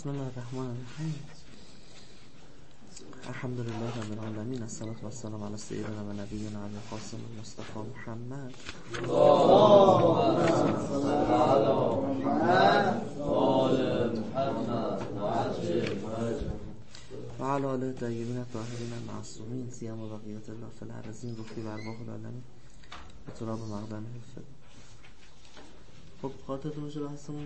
بسم الله الرحمن الرحیم. الحمد لله رب العالمین، الصلاة والسلام علی سیدنا و نبینا ابی القاسم المصطفى محمد و علی آله الطیبین الطاهرین المعصومین سیما بقیت الله فی الارضین رفی و ارواح العالمین به تراب مقدمه فد. خب خاطرتون باشه بحثمون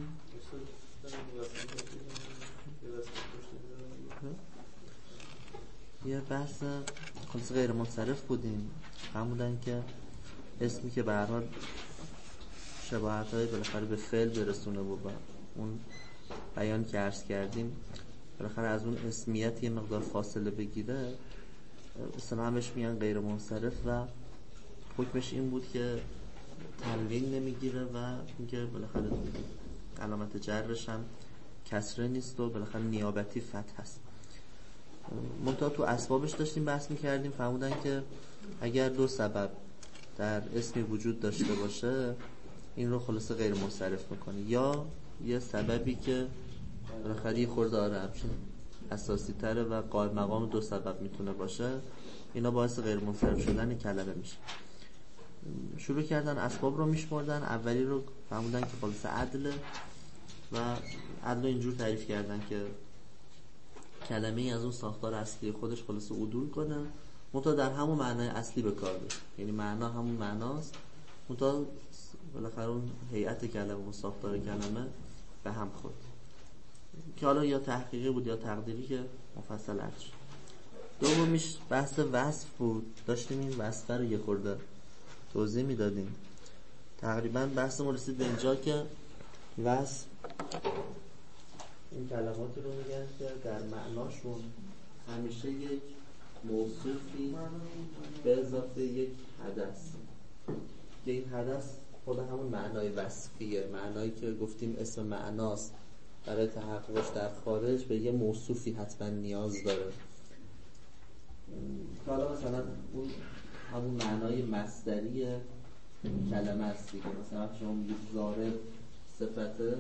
یه بحث خلاص غیر منصرف بودیم. همونن که اسمی که به هر حال شباهت‌های بالاخره به فعل برسونه و با اون بیان که عرض کردیم بالاخره از اون اسمیت یه مقدار فاصله بگیره، اصلا همش میگن غیر منصرف و حکمش این بود که تنوین نمیگیره و میگه بالاخره علامت جرش هم کسره نیست و بالاخره نیابتی فتح هست. منتها تو اسبابش داشتیم بحث میکردیم، فهمودن که اگر دو سبب در اسمی وجود داشته باشه این رو خلاصه غیر منصرف میکنه، یا یه سببی که بالاخره یه خورده همچین اساسی تره و قائم مقام دو سبب میتونه باشه، اینا باعث غیر منصرف شدن کلمه میشه. شروع کردن اسباب رو میشمردن. اولی رو فهمودن که خلاصه عدله و عدل رو اینجور تعریف کردن که کلمه از اون ساختار اصلی خودش خلاصه عدول کنه، منتها در همون معنای اصلی به کار بره، یعنی معنا همون معناست، منتها بالاخره اون هیئت کلمه و ساختار کلمه به هم خورد، که حالا یا تحقیقی بود یا تقدیری که مفصل عرض شد. دومیش بحث وصف بود. داشتیم این وصف رو یه خورده توضیح میدادیم. تقریبا بحثمون رسید به اینجا که وصف این کلماتی رو میگن که در معناشون همیشه یک موصوفی به اضافه یک حدث، که این حدث خود همون معنای وصفیه، معنایی که گفتیم اسم معناست، برای تحققش در خارج به یه موصوفی حتما نیاز داره. حالا مثلا اون همون معنای مصدری کلمه است دیگه. مثلا شما میگید ضارب صفته،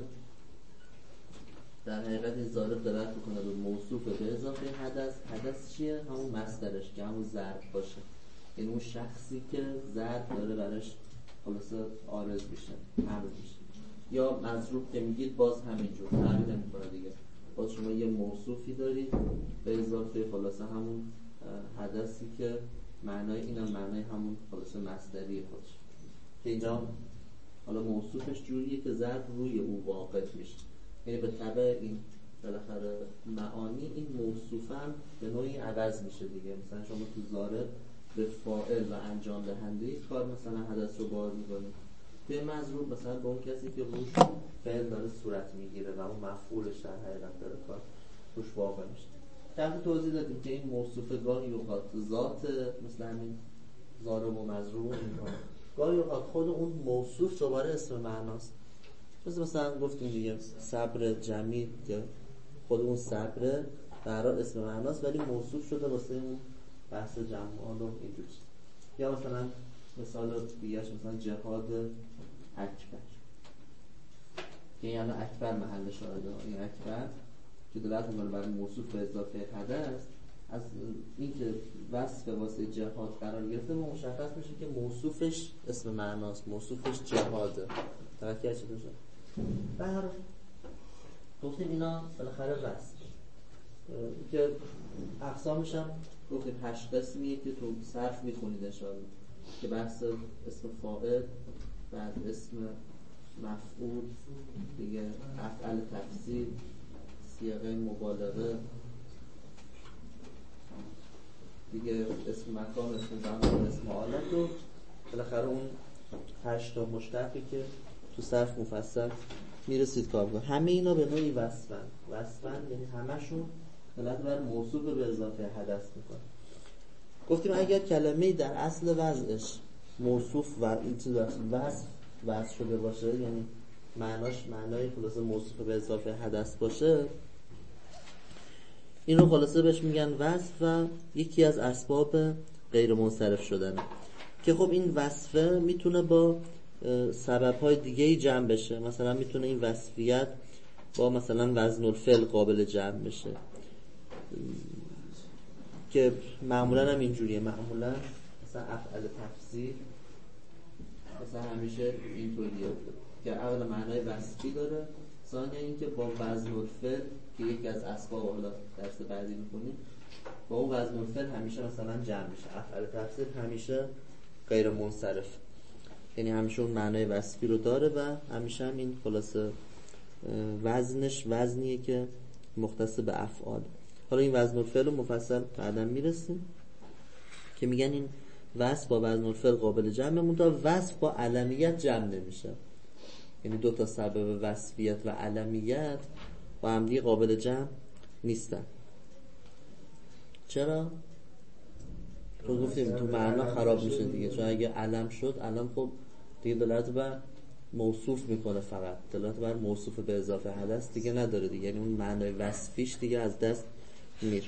در حقیقت این ضارب دلالت میکنه به موصوف به اضافه حدث. حدث چیه؟ همون مصدرش که همون ضرب باشه، یعنی اون شخصی که ضرب داره براش خلاصه عارض میشه، حمل میشه. یا مضروب که میگید باز همینجور تعبیر نمیکنه دیگه، باز شما یه موصوفی دارید به اضافه خلاصه همون حدثی که معنای اینم معنای همون خلاصه مصدری خودش، که اینجا حالا موصوفش جوریه که ضرب روی او واقع میشه، یعنی به تبع این بالاخره معانی این موصوفم به نوعی عوض میشه دیگه. مثلا شما تو ضارب به فاعل و انجام دهنده کار مثلا حدث رو بار میکنید، توی مضروب مثلا به اون کسی که روش فعل داره صورت میگیره و اون مفعولش در حقیقت داره کار روش واقع میشه. در توضیح دادیم که این موصوف گاهی اوقات ذات مثل همین ضارب و مضروب اینها، گاهی اوقات خود اون موصوف دوباره اسم معناست. مثلا گفتیم دیگه صبر جمیل که خود اون صبر در حال اسم معناست ولی موصوف شده واسه اون بحث جمال و اینجور. یا مثلا مثال دیگه‌اش مثلا جهاد اکبر، که یعنی اکبر محل شاهده، این اکبر که دلالت می‌کنه بر موصوف به اضافه حدث، از اینکه وصف واسه جهاد قرار گرفته و مشخص میشه که موصوفش اسم معناست، موصوفش جهاده. توجه چه بشه؟ بهر گفتیم اینا بالاخره وصف که اقسامش هم گفتیم 8 قسمیه که تو صرف میخونید انشاءالله، که بحث اسم فاعل، بعد اسم مفعول دیگه، افعال تفضیل، صیغه مبالغه دیگه، اسم مکان، اسم زمان، اسم حالت و بالاخره اون 8 تا مشتقی که تو صرف مفصل میرسید کار کنه. همه اینا به نوعی وصفن یعنی همشون دلالت بر موصوف به اضافه حدث میکنه. گفتیم اگر کلمه‌ای در اصل وضعش موصوف و این چیز وصف شده باشه، یعنی معنای خلاصه موصوف به اضافه حدث باشه، این رو خلاصه بهش میگن وصف و یکی از اسباب غیر منصرف شدنه. که خب این وصفه میتونه با سبب‌های دیگه‌ای جمع بشه. مثلا میتونه این وصفیت با مثلا وزن الفعل قابل جمع بشه، که معمولا هم اینجوریه. معمولا مثلا افعال تفضیل مثلا همیشه اینطوریه که اول معنای وصفی داره، ثانیا این که با وزن الفعل که یکی از اسباب حالا درس بعدی می‌کنیم با اون وزن الفعل همیشه مثلا جمع میشه. افعال تفضیل همیشه غیر منصرف، یعنی همیشه اون معنای وصفی رو داره و همیشه هم این خلاصه وزنش وزنیه که مختص به افعال. حالا این وزن الفعل رو مفصل بعداً میرسیم که میگن این وصف با وزن الفعل قابل جمع، منتها وصف با علمیت جمع نمیشه. یعنی دو تا سبب وصفیت و علمیت با هم دیگه قابل جمع نیستن. چرا؟ چون گفتیم تو معنا خراب میشه دیگه، چون اگه علم شد علم خب دیگه دلالت بر موصوف میکنه، فقط دلالت بر موصوف به اضافه حدث دیگه نداره دیگه، یعنی اون معنای وصفیش دیگه از دست میره.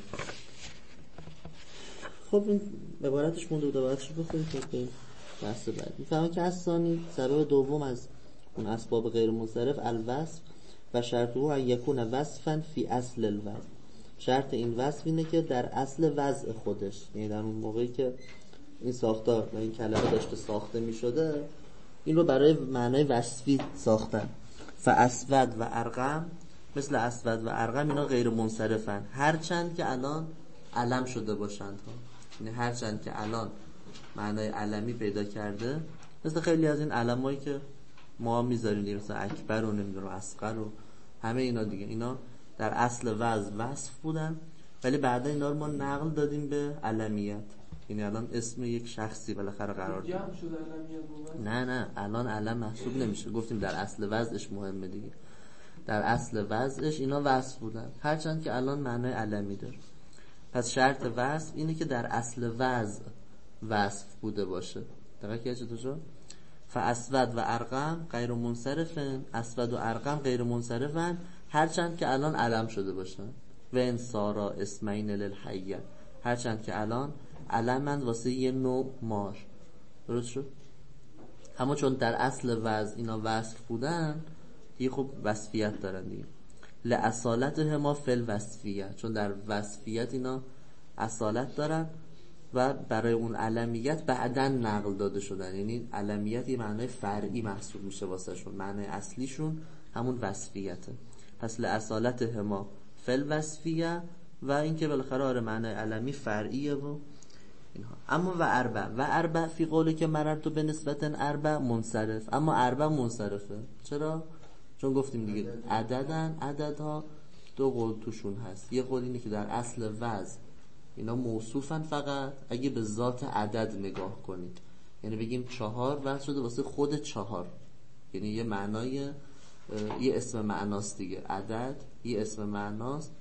خب این عبارتش مونده بود، عبارتش بخورید تا به بحث بعد. میفهمه که از ثانی سبب دوم از اون اسباب غیر منصرف الوصف و شرطه ان یکون وصفا فی اصل الوضع. شرط این وصف اینه که در اصل وضع خودش، یعنی در اون موقعی که این ساختار و این کلمه داشته ساخته می شده این رو برای معنای وصفی ساختن. فاسود و ارقم، مثل اسود و ارقم اینا غیر منصرفن هرچند که الان علم شده باشند ها. یعنی هرچند که الان معنای علمی پیدا کرده، مثل خیلی از این علمایی که ما میذاریم دیگه، مثلا اکبر و نمیدونم اصغر و همه اینا دیگه، اینا در اصل وصف بودن ولی بعدا اینا رو ما نقل دادیم به علمیت. یعنی الان اسم یک شخصی بالاخره قرار دادیم. نه الان علم محسوب نمیشه، گفتیم در اصل وضعش مهمه دیگه. در اصل وضعش اینا وصف بودن هرچند که الان معنای علمی داره. پس شرط وصف اینه که در اصل وضع وصف بوده باشه. دقیق که چطور شد؟ فاسود و ارقم غیر منصرفن، اسود و ارقم غیر منصرفن هرچند که الان علم شده باشن. و ان سارا اسمین للحیه، هرچند که الان علمند واسه یه نوع مار. درست شد؟ اما چون در اصل وضع اینا وصف بودن دیگه خب وصفیت دارن دیگه. لاصالتهما فی الوصفیه، چون در وصفیت اینا اصالت دارن و برای اون علمیت بعداً نقل داده شدن. یعنی علمیت یه معنای فرعی محسوب میشه واسه شون، معنای اصلیشون همون وصفیته. پس لاصالتهما فی الوصفیه و اینکه بالاخره آره معنای علمی فرعیه و اینها. اما و اربع فی قولی که مررتو به نسبت اربع منصرف، اما اربع منصرفه. چرا؟ چون گفتیم دیگه عددها دو قول توشون هست. یه قول اینه که در اصل وضع اینا موصوفن فقط اگه به ذات عدد نگاه کنید، یعنی بگیم 4 وضع شده واسه خود 4، یعنی یه معنای یه اسم معناست دیگه، عدد یه اسم معناست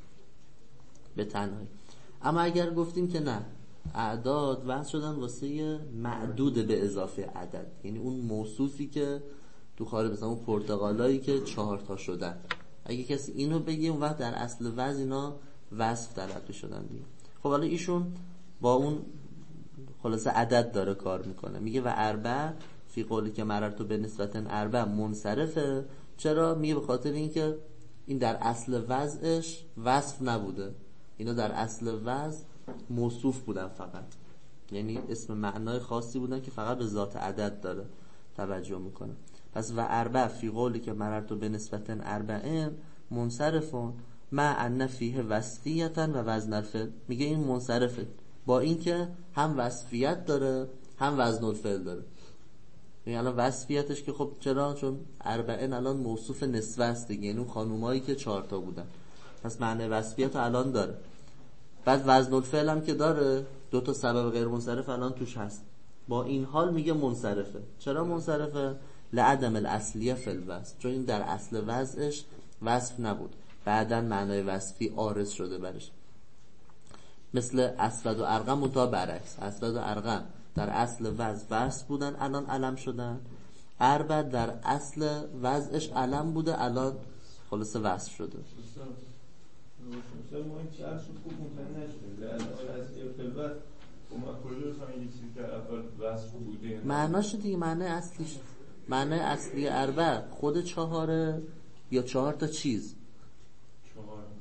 به تنهایی. اما اگر گفتیم که نه، اعداد وضع شدن واسه معدود به اضافه عدد، یعنی اون موصوفی که تو خارج مثلا اون پرتقالایی که 4 تا شدن، اگه کسی اینو بگه اون وقت در اصل وضع اینا وصف تلقی شدن دیگه. خب حالا ایشون با اون خلاصه عدد داره کار میکنه، میگه و اربع فی قولی که مررتو به نسبت اربع منصرفه. چرا؟ میگه به خاطر اینکه این در اصل وضعش وصف نبوده، اینا در اصل وضع موصوف بودن فقط، یعنی اسم معنای خاصی بودن که فقط به ذات عدد داره توجه میکنه. پس و اربع فی قولی که مررتو به نسبت اربعین منصرفون مع ان فیه وصفیتا و وزن الفعل، میگه این منصرفه با اینکه هم وصفیت داره هم وزن الفعل داره. یعنی الان وصفیتش که خب چرا؟ چون اربعین الان موصوف نسبه است دیگه، یعنی اون خانومایی که 4 تا بودن، پس معنی وصفیت الان داره. بعد وزن الفعل هم که داره، 2 تا سبب غیر منصرف الان توش هست، با این حال میگه منصرفه. چرا منصرفه؟ لعدم الاصلیه فی الوصف، چون این در اصل وضعش وصف نبود، بعدن معنای وصفی عارض شده برش. مثل اسود و ارقم متا برعکس، اسود و ارقم در اصل وضع وصف بودن الان علم شدن، اربع در اصل وضعش علم بوده الان خلاصه وصف شده. مثلا ما این چرا شد خوب مطمئن نشدیم لعدم الاصلیه فی الوصف و ما کجا فهمیدیم چیزی که اول وصف بوده؟ معناش دیگه معنای اصلیش، معنای اصلی اربع خود 4 یا 4 تا چیز،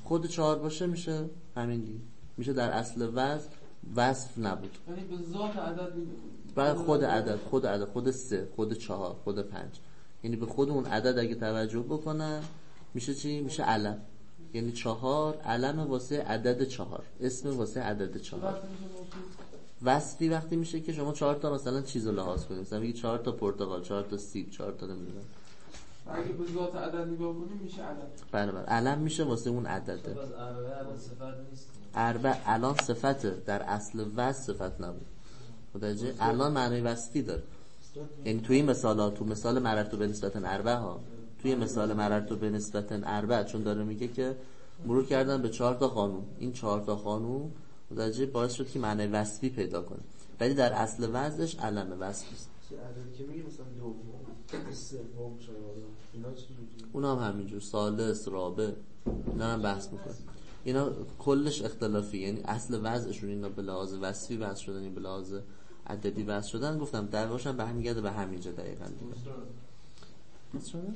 خود 4 باشه میشه همین دیگه، میشه در اصل وصف نبود. یعنی به ذات عدد بعد خود عدد خود 3 خود 4 خود 5، یعنی به خود اون عدد اگه توجه بکنن میشه چی؟ میشه علم. یعنی 4 علم واسه عدد 4، اسم واسه عدد 4. وصفی وقتی میشه که شما 4 تا مثلا چیزو لحاظ کنید، مثلا میگی 4 تا پرتقال، 4 تا سیب، 4 تا نمیدونم، اگه به ذات عدد نگاه کنیم میشه علم. بله علم میشه واسه اون عدده. باز اربعه الان صفت نیست. اربعه الان صفته، در اصل وصف صفت نبود. متوجه؟ الان معنی وصفی داره. یعنی توی این مثالا، تو مثال مررتو به نسبت اربعه ها، توی مثال مررتو به نسبت اربعه، چون داره میگه که مرور کردن به 4 تا خانوم، این 4 تا خانوم متوجه باعث شد که معنی وصفی پیدا کنه، ولی در اصل وضعش علم وصفی است. عددی که میگه مثلا دوم، سوم، چهارم، اینا چجوریه؟ اونا هم همینجور، ثالث، رابع، اینا هم بحث میکنه. اینا کلش اختلافی، یعنی اصل وضعشون اینا به لحاظ وصفی وضع شدن، این به لحاظ عددی وضع شدن. گفتم دعواشم به هم میگرده به همینجا دقیقاً دیگه. درست شده؟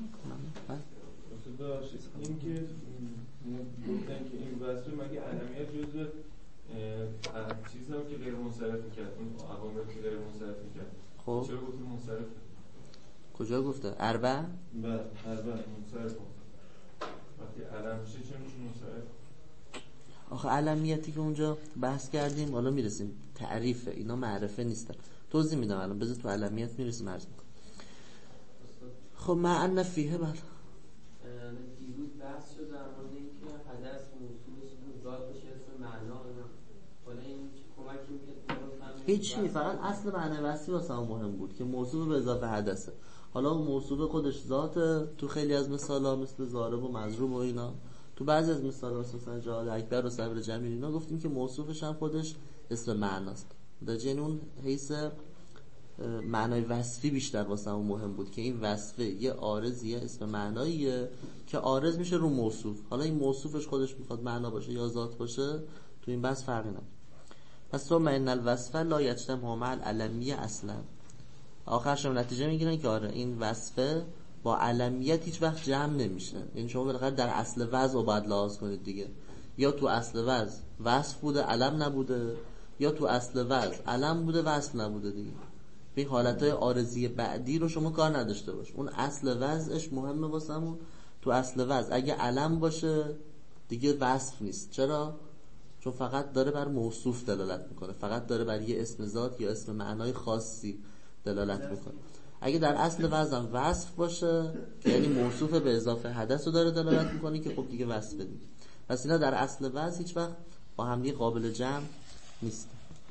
این که گفتن که این وصفه مگه علمیت جزء چیزی هم که غیر منصرف میکرد، اون عوامل که غیر منصرف میکرد. خب چرا گفتیم منصرف؟ کجا گفته؟ اربعه؟ بله اربعه منصرف. وقتی علم میشه چه میشه منصرف؟ آخه علمیتی که اونجا بحث کردیم، حالا میرسیم تعریفه، اینا معرفه نیستن، توضیح میدم الان، بذار تو علمیت میرسیم عرض میکنم. خب معنی فیه بله دیروز بحث شد در مورد اینکه حدث موصولش به ذات بشه اسم معنا، حالا این کمکی میکنه هیچی، فقط اصل معنی وصفی واسه هم مهم بود که موصوف به اضافه حدثه. حالا اون موصوف خودش ذاته، تو خیلی از مثالا مثل ضارب و مضروب و اینا، تو بعضی از مثالا مثلا جهاد اکبر و صبر جمیل اینا گفتیم که موصوفش هم خودش اسم معناست. در جنون حیث معنای وصفی بیشتر واسه هم مهم بود که این وصفه یه عارضیه، اسم معناییه که عارض میشه رو موصوف. حالا این موصوفش خودش میخواد معنا باشه یا ذات باشه، تو این بحث فرقی نداره. پس ثم ان الوصف لا یجتمع مع العلمیه اصلا. آخرش هم نتیجه میگیرن که آره این وصفه با علمیت هیچ وقت جمع نمیشه. یعنی شما بالاخره در اصل وضع رو باید لحاظ کنید دیگه، یا تو اصل وضع وصف بوده علم نبوده، یا تو اصل وضع علم بوده وصف نبوده دیگه. این حالتهای عارضی بعدی رو شما کار نداشته باش، اون اصل وضعش مهمه واسمون. تو اصل وضع اگه علم باشه دیگه وصف نیست. چرا؟ چون فقط داره بر موصوف دلالت میکنه، فقط داره بر یه اسم ذات یا اسم معنای خاصی دلالت میکنه. اگه در اصل وضع هم وصف باشه یعنی موصوف به اضافه حدث رو داره دلالت میکنه که خب دیگه وصف دیگه. پس اینا در اصل وضع هیچ وقت با هم دیگه قابل جمع نیست.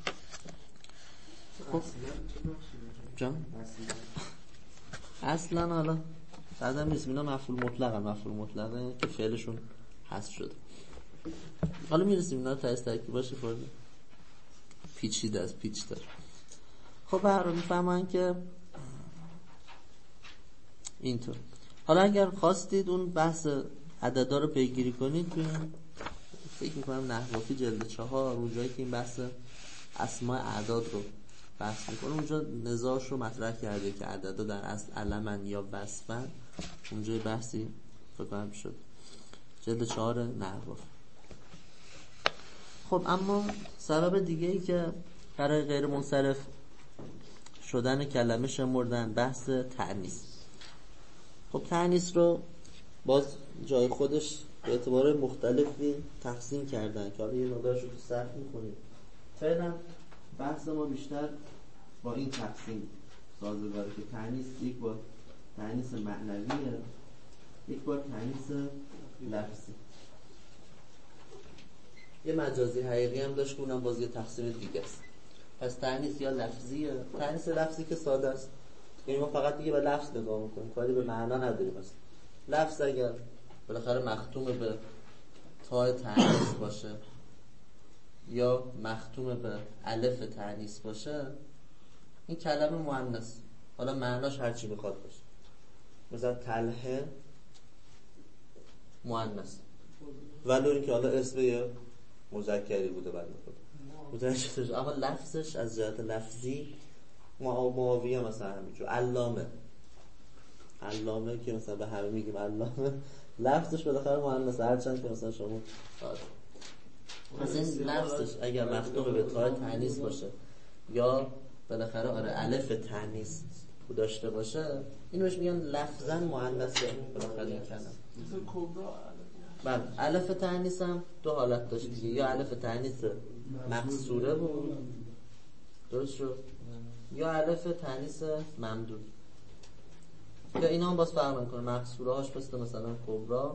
خب جان اصلا حالا بعدم نیست، اینا مفعول مطلقه که فعلشون حذف شده. حالا میرسیم اینا رو ترکیب باشه فرده پیچیده از پیچ داره. خب برای میفهمن که اینطور. حالا اگر خواستید اون بحث عددا رو پیگیری کنید توی فکر میکنم نحوافی جلد 4 اونجایی که این بحث اسماء اعداد رو بحث میکنه، اونجا نزاعش رو مطرح کرده که عددا در اصل علمن یا وصفن. اونجای بحثی فکر کنم شد جلد 4 نحوافی. خب اما سبب دیگه ای که برای غیر منصرف شدن کلمه شمردن بحث تأنیث. خب تأنیث رو باز جای خودش به اعتبار مختلفی تقسیم کردن که حالا یه مقدارش رو تو صرف میکنیم. فعلا بحث ما بیشتر با این تقسیم سازگاره که تأنیث یک بار تأنیث معنویه، یک بار تأنیث لفظی. یه مجازی حقیقی هم داشت که اونم باز یه تقسیم دیگه است. پس تأنیث یا لفظیه. تأنیث لفظی که ساده است، یعنی ما فقط دیگه به لفظ نگاه میکنیم، کاری به معنا نداریم. مثلا لفظ اگر بالاخره مختوم به تاء تأنیث باشه یا مختوم به الف تأنیث باشه، این کلمه مؤنث، حالا معناش هر چی بخواد باشه. مثلا تلهه مؤنث، ولو اینکه حالا اسم یه مذکری بوده بعد متوجه، اما لفظش از جهت لفظی معاویه مثلا همینجور علامه علامه که مثلا به همه میگیم علامه، لفظش بالاخره مؤنث، هرچند که مثلا شما مثلا این لفظش اگر مختوم به تای تانیث باشه یا بالاخره الف تانیث داشته باشه، اینو بهش میگن لفظاً مؤنثه بالاخره این کلمه. مثل کبرا بعد الف تانیث هم دو حالت داشت دیگه، یا الف تانیث مکسوره بود، درست شد، یا الف تانیث ممدود. یا اینا هم باز فرق میکنه، مکسوره هاش مثلا کبرا،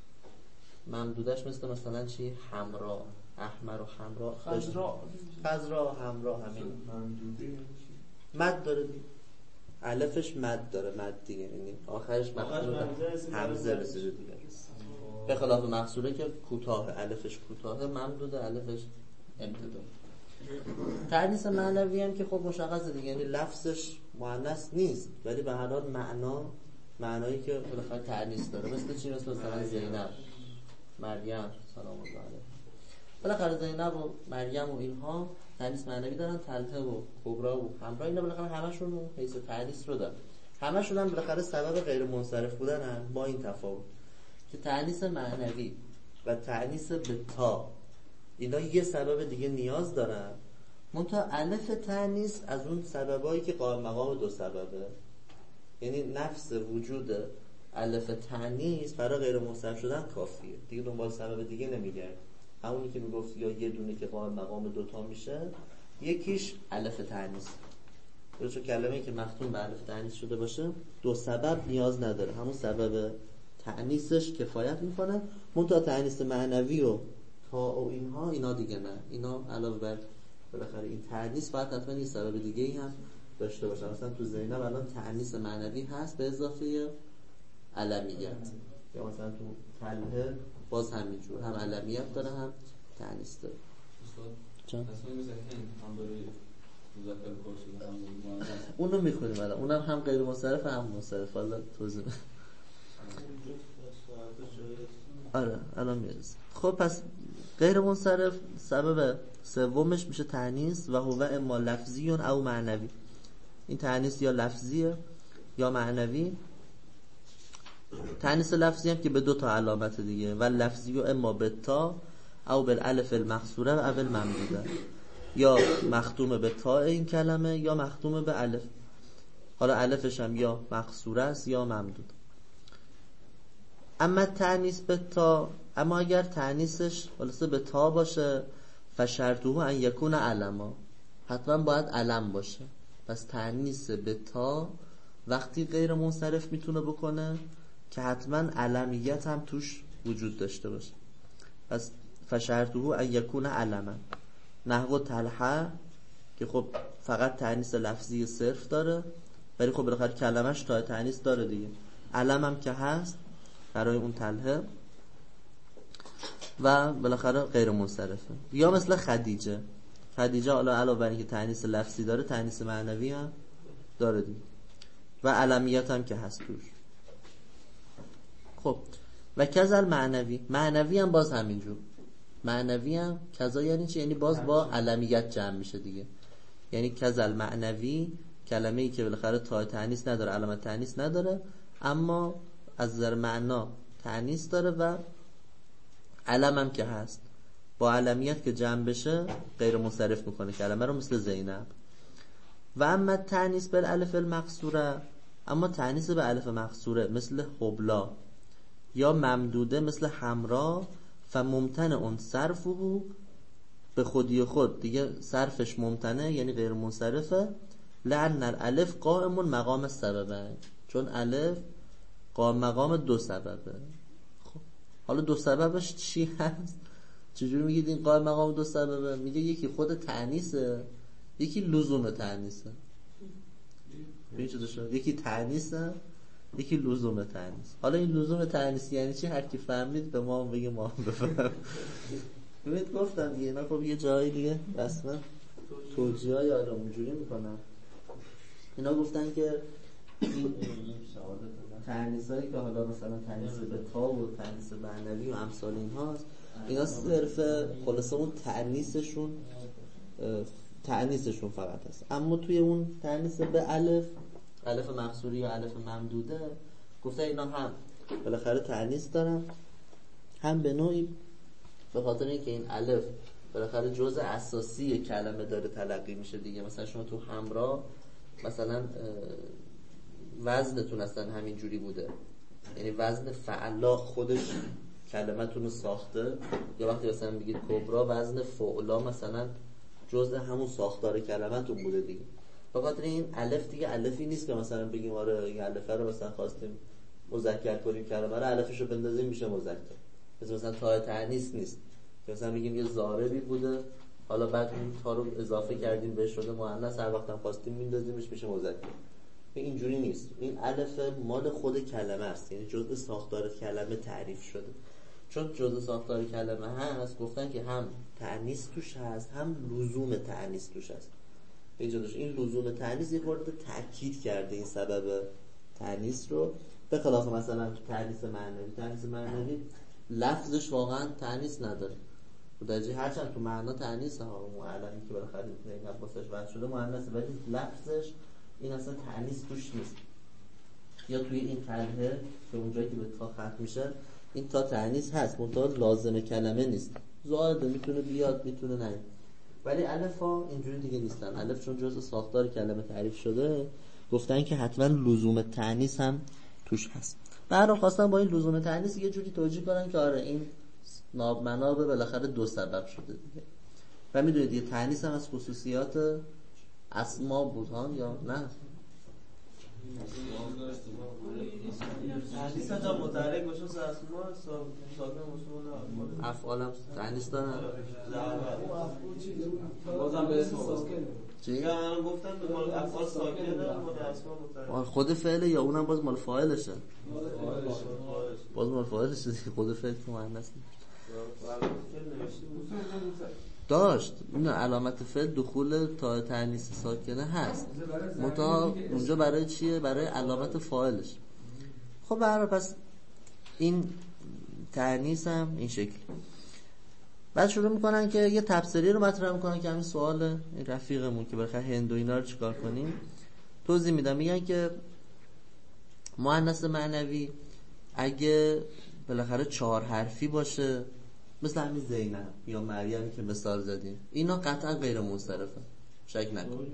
ممدودش مثلا چی؟ حمرا، احمر و حمرا، خضرا، حمرا، همین ممدوده مد داره دیگه، الفش مد داره، مد دیگه، یعنی آخرش همزه رسیده دیگه، به خلاف مقصوره که کوتاه، الفش کوتاه، ممدوده، الفش امتداد. تأنیث معنوی هم که خب مشخصه دیگه، یعنی لفظش مؤنث نیست ولی به هر حال معنایی که بالاخره تأنیث داره، مثل چی؟ مثلا زینب، مریم سلام الله علیها، بالاخره زینب و مریم و اینها تأنیث معنوی دارن، طلحه و کبرا و حمرا، اینا بالاخره همشون حیث تأنیث رو دارن، همشون هم بالاخره سبب غیر منصرف بودن، با این تفاوت که تأنیث معنوی و تأنیث به تا اینا یه سبب دیگه نیاز دارن، منتها الف تأنیث از اون سببایی که قائم مقام دو سببه، یعنی نفس وجود الف تأنیث برای غیر منصرف شدن کافیه دیگه، دنبال سبب دیگه نمیگرد. همونی که میگفت یا یه دونه که قائم مقام دوتا میشه، یکیش الف تأنیث، درسته کلمه‌ای که مختوم به الف تأنیث شده باشه دو سبب نیاز نداره، همون سبب تأنیثش کفایت میکنه، منتها تأنیث معنوی و تا و اینا دیگه نه، اینا علاوه بر بالاخره این تأنیث باید حتما یه سبب دیگه ای هم داشته باشه. مثلا تو زینب الان تأنیث معنوی هست به اضافه علمیت، یا مثلا تو طلحه باز همینجور، هم علمیت داره هم تأنیث داره. چون اصلا مثلا هم برای مذکر پرسیده هم مؤنث اونو میخونیم الان، اونم هم غیر منصرف هم منصرف، حالا توضیح آره الان میرسه. خب پس غیر منصرف سبب سومش میشه تأنیث و هو اما لفظی او معنوی. این تأنیث یا لفظیه یا معنوی. تأنیث لفظی هم که به دو تا علامت دیگه، و لفظی اما به تا او بالالف المقصوره و او الممدوده، یا مختوم به تا این کلمه یا مختوم به الف، حالا الفش هم یا مقصوره است یا ممدود. اما تأنیث به تا، اما اگر تأنیثش خلاصه به تا باشه، فشرطه ان یکون علما، حتما باید علم باشه. پس تأنیث به تا وقتی غیر منصرف میتونه بکنه که حتما علمیت هم توش وجود داشته باشه. پس فشرطه ان یکون علما، نحو طلحه که خب فقط تأنیث لفظی صرف داره ولی خب بالاخره کلمش تا تأنیث داره دیگه، علم هم که هست برای اون طلحه و بالاخره غیر منصرفه. یا مثل خدیجه، خدیجه حالا علاوه بر اینکه تأنیث لفظی داره تأنیث معنوی هم داره دیگه و علمیت هم که هست توش. خب و کذا معنوی، معنوی هم باز همینجور، معنوی هم کذا یعنی چی؟ یعنی باز با علمیت جمع میشه دیگه، یعنی کذا معنوی کلمه‌ای که بالاخره تا تأنیث نداره، علامت تأنیث نداره، اما از نظر معنا تأنیث داره و علم هم که هست، با علمیت که جمع بشه غیر منصرف میکنه کلمه رو، مثل زینب. و اما تأنیث بالالف المقصوره، اما تأنیث به الف مقصوره مثل حبلا یا ممدوده مثل حمرا، فممتنع اون صرفه، به خودی خود دیگه صرفش ممتنع یعنی غیر منصرفه، لأن الالف قائم مقام السببین، چون الف قائم مقام دو سببه. خب حالا دو سببش چی هست؟ چجوری میگید این قائم مقام دو سببه؟ میگه یکی خود تأنیثه، یکی لزوم تأنیثه. ببین چطور شد؟ یکی تأنیثه، یکی لزوم تأنیث. حالا این لزوم تأنیث یعنی چی؟ هر کی فهمید به ما بگه، ما هم بفهم. ببینید گفتم دیگه اینا خب یه جایی دیگه رسما توجیه‌های حالا اونجوری میکنن. اینا گفتن که این تأنیثایی که حالا مثلا تأنیث به تا و تأنیث معنوی و امثال اینهاست، اینا صرف خلاصه اون تأنیثشون فقط هست. اما توی اون تأنیث به الف، الف مقصوری یا الف ممدوده، گفتن اینا هم بالاخره تأنیث دارن، هم به نوعی به خاطر اینکه این الف بالاخره جزء اساسی کلمه داره تلقی میشه دیگه. مثلا شما تو همراه مثلا وزنتون اصلا همین جوری بوده، یعنی وزن فعلا خودش کلمتون رو ساخته، یا وقتی مثلا میگید کبرا وزن فعلا مثلا جزء همون ساختار کلمتون بوده دیگه. به خاطر این الف دیگه الفی نیست که مثلا بگیم آره این الفه رو مثلا خواستیم مذکر کنیم کلمه رو الفشو بندازیم میشه مذکر. مثلا تا تأنیث نیست که مثلا میگیم یه ضاربی بوده حالا بعد این تا رو اضافه کردیم بهش شده مؤنث، هر وقت هم خواستیم میندازیمش میشه مذکر. اینجوری نیست، این الف مال خود کلمه است، یعنی جزء ساختار کلمه تعریف شده. چون جزء ساختار کلمه هست گفتن که هم تأنیث توش هست هم لزوم تأنیث توش هست. این لزوم تأنیث یه خورده تأکید کرده این سبب تأنیث رو، به خلاف مثلا تأنیث معنوی. تأنیث معنوی لفظش واقعا تأنیث نداره، درجه هرچند تو معنا تأنیث ها، معلمی که بالاخره این عباسش وضع شده مؤنثه، ولی لفظش این اصلا تأنیث توش نیست. یا توی این تله که اونجایی که به تا ختم میشه این تا تأنیث هست، منتها لازم کلمه نیست، زائده، میتونه بیاد میتونه نیاد. ولی الف ها اینجوری دیگه نیستن. الف چون جزء ساختار کلمه تعریف شده گفتن که حتما لزوم تأنیث هم توش هست. برای خواستن با این لزوم تأنیث یه جوری توجیه کنن که آره این منابع بالاخره دو سبب شده دیگه. و میدونید دیگه تأنیث هم از خصوصیات اسما بود ها یا نه؟ حدیث انجام متحرک باشه از اسما ساکن مسلمان افعال هم تأنیث دارن. بازم به اسم ساکن چی؟ من گفتم مال افعال ساکنه مال اسما متحرک. خود فعله یا اونم باز مال فاعلشه؟ باز مال فاعلشه دیگه، خود فعل که مؤنث نیست. داشت اون علامت فعل دخول تا تأنیث ساکنه هست، منتها اونجا برای چیه؟ برای علامت فاعلش. خب برای پس این تأنیث هم این شکل. بعد شروع میکنن که یه تبصری رو مطرح میکنن که همین سوال این رفیقمون که بخاطر هند و اینا رو چیکار کنیم توضیح میدم. میگن که مؤنث معنوی اگه بالاخره 4 حرفی باشه مثل همین زینب یا مریمی که مثال زدیم، اینا قطعا غیر منصرفه، شک نکن.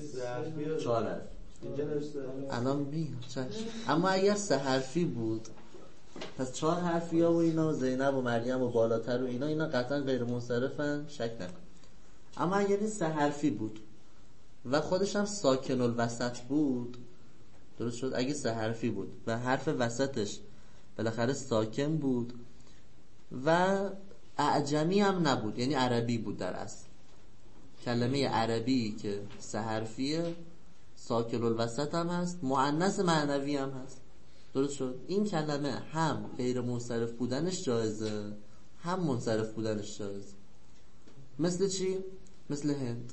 4 حرف الان میگم. اما اگر 3 حرفی بود پس 4 حرفی ها و اینا زینب و مریم و بالاتر و اینا قطعا غیر منصرفن، شک نکن. اما اگر این 3 حرفی بود و خودش هم ساکن الوسط بود، درست شد؟ اگه 3 حرفی بود و حرف وسطش بالاخره ساکن بود و اعجمی هم نبود، یعنی عربی بود در اصل، کلمه عربی که 3 حرفیه ساکن الوسط هم هست، مؤنث معنوی هم هست، درست شد؟ این کلمه هم غیر منصرف بودنش جایزه هم منصرف بودنش جایزه. مثل چی؟ مثل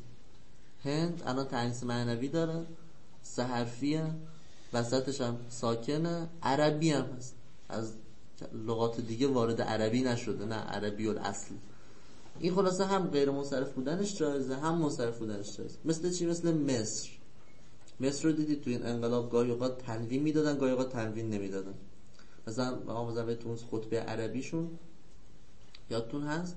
هند الان تأنیث معنوی داره، 3 حرفیه، وسطش هم ساکنه، عربی هم هست، از لغات دیگه وارد عربی نشده، نه عربی الاصل. این خلاصه هم غیر منصرف بودنش جایزه هم منصرف بودنش جایزه. مثل چی؟ مثل مصر رو دیدید تو این انقلاب گاهی اوقات تنوین میدادن گاهی اوقات تنوین نمیدادن. مثلا آقا تو اون خطبه عربیشون یادتون هست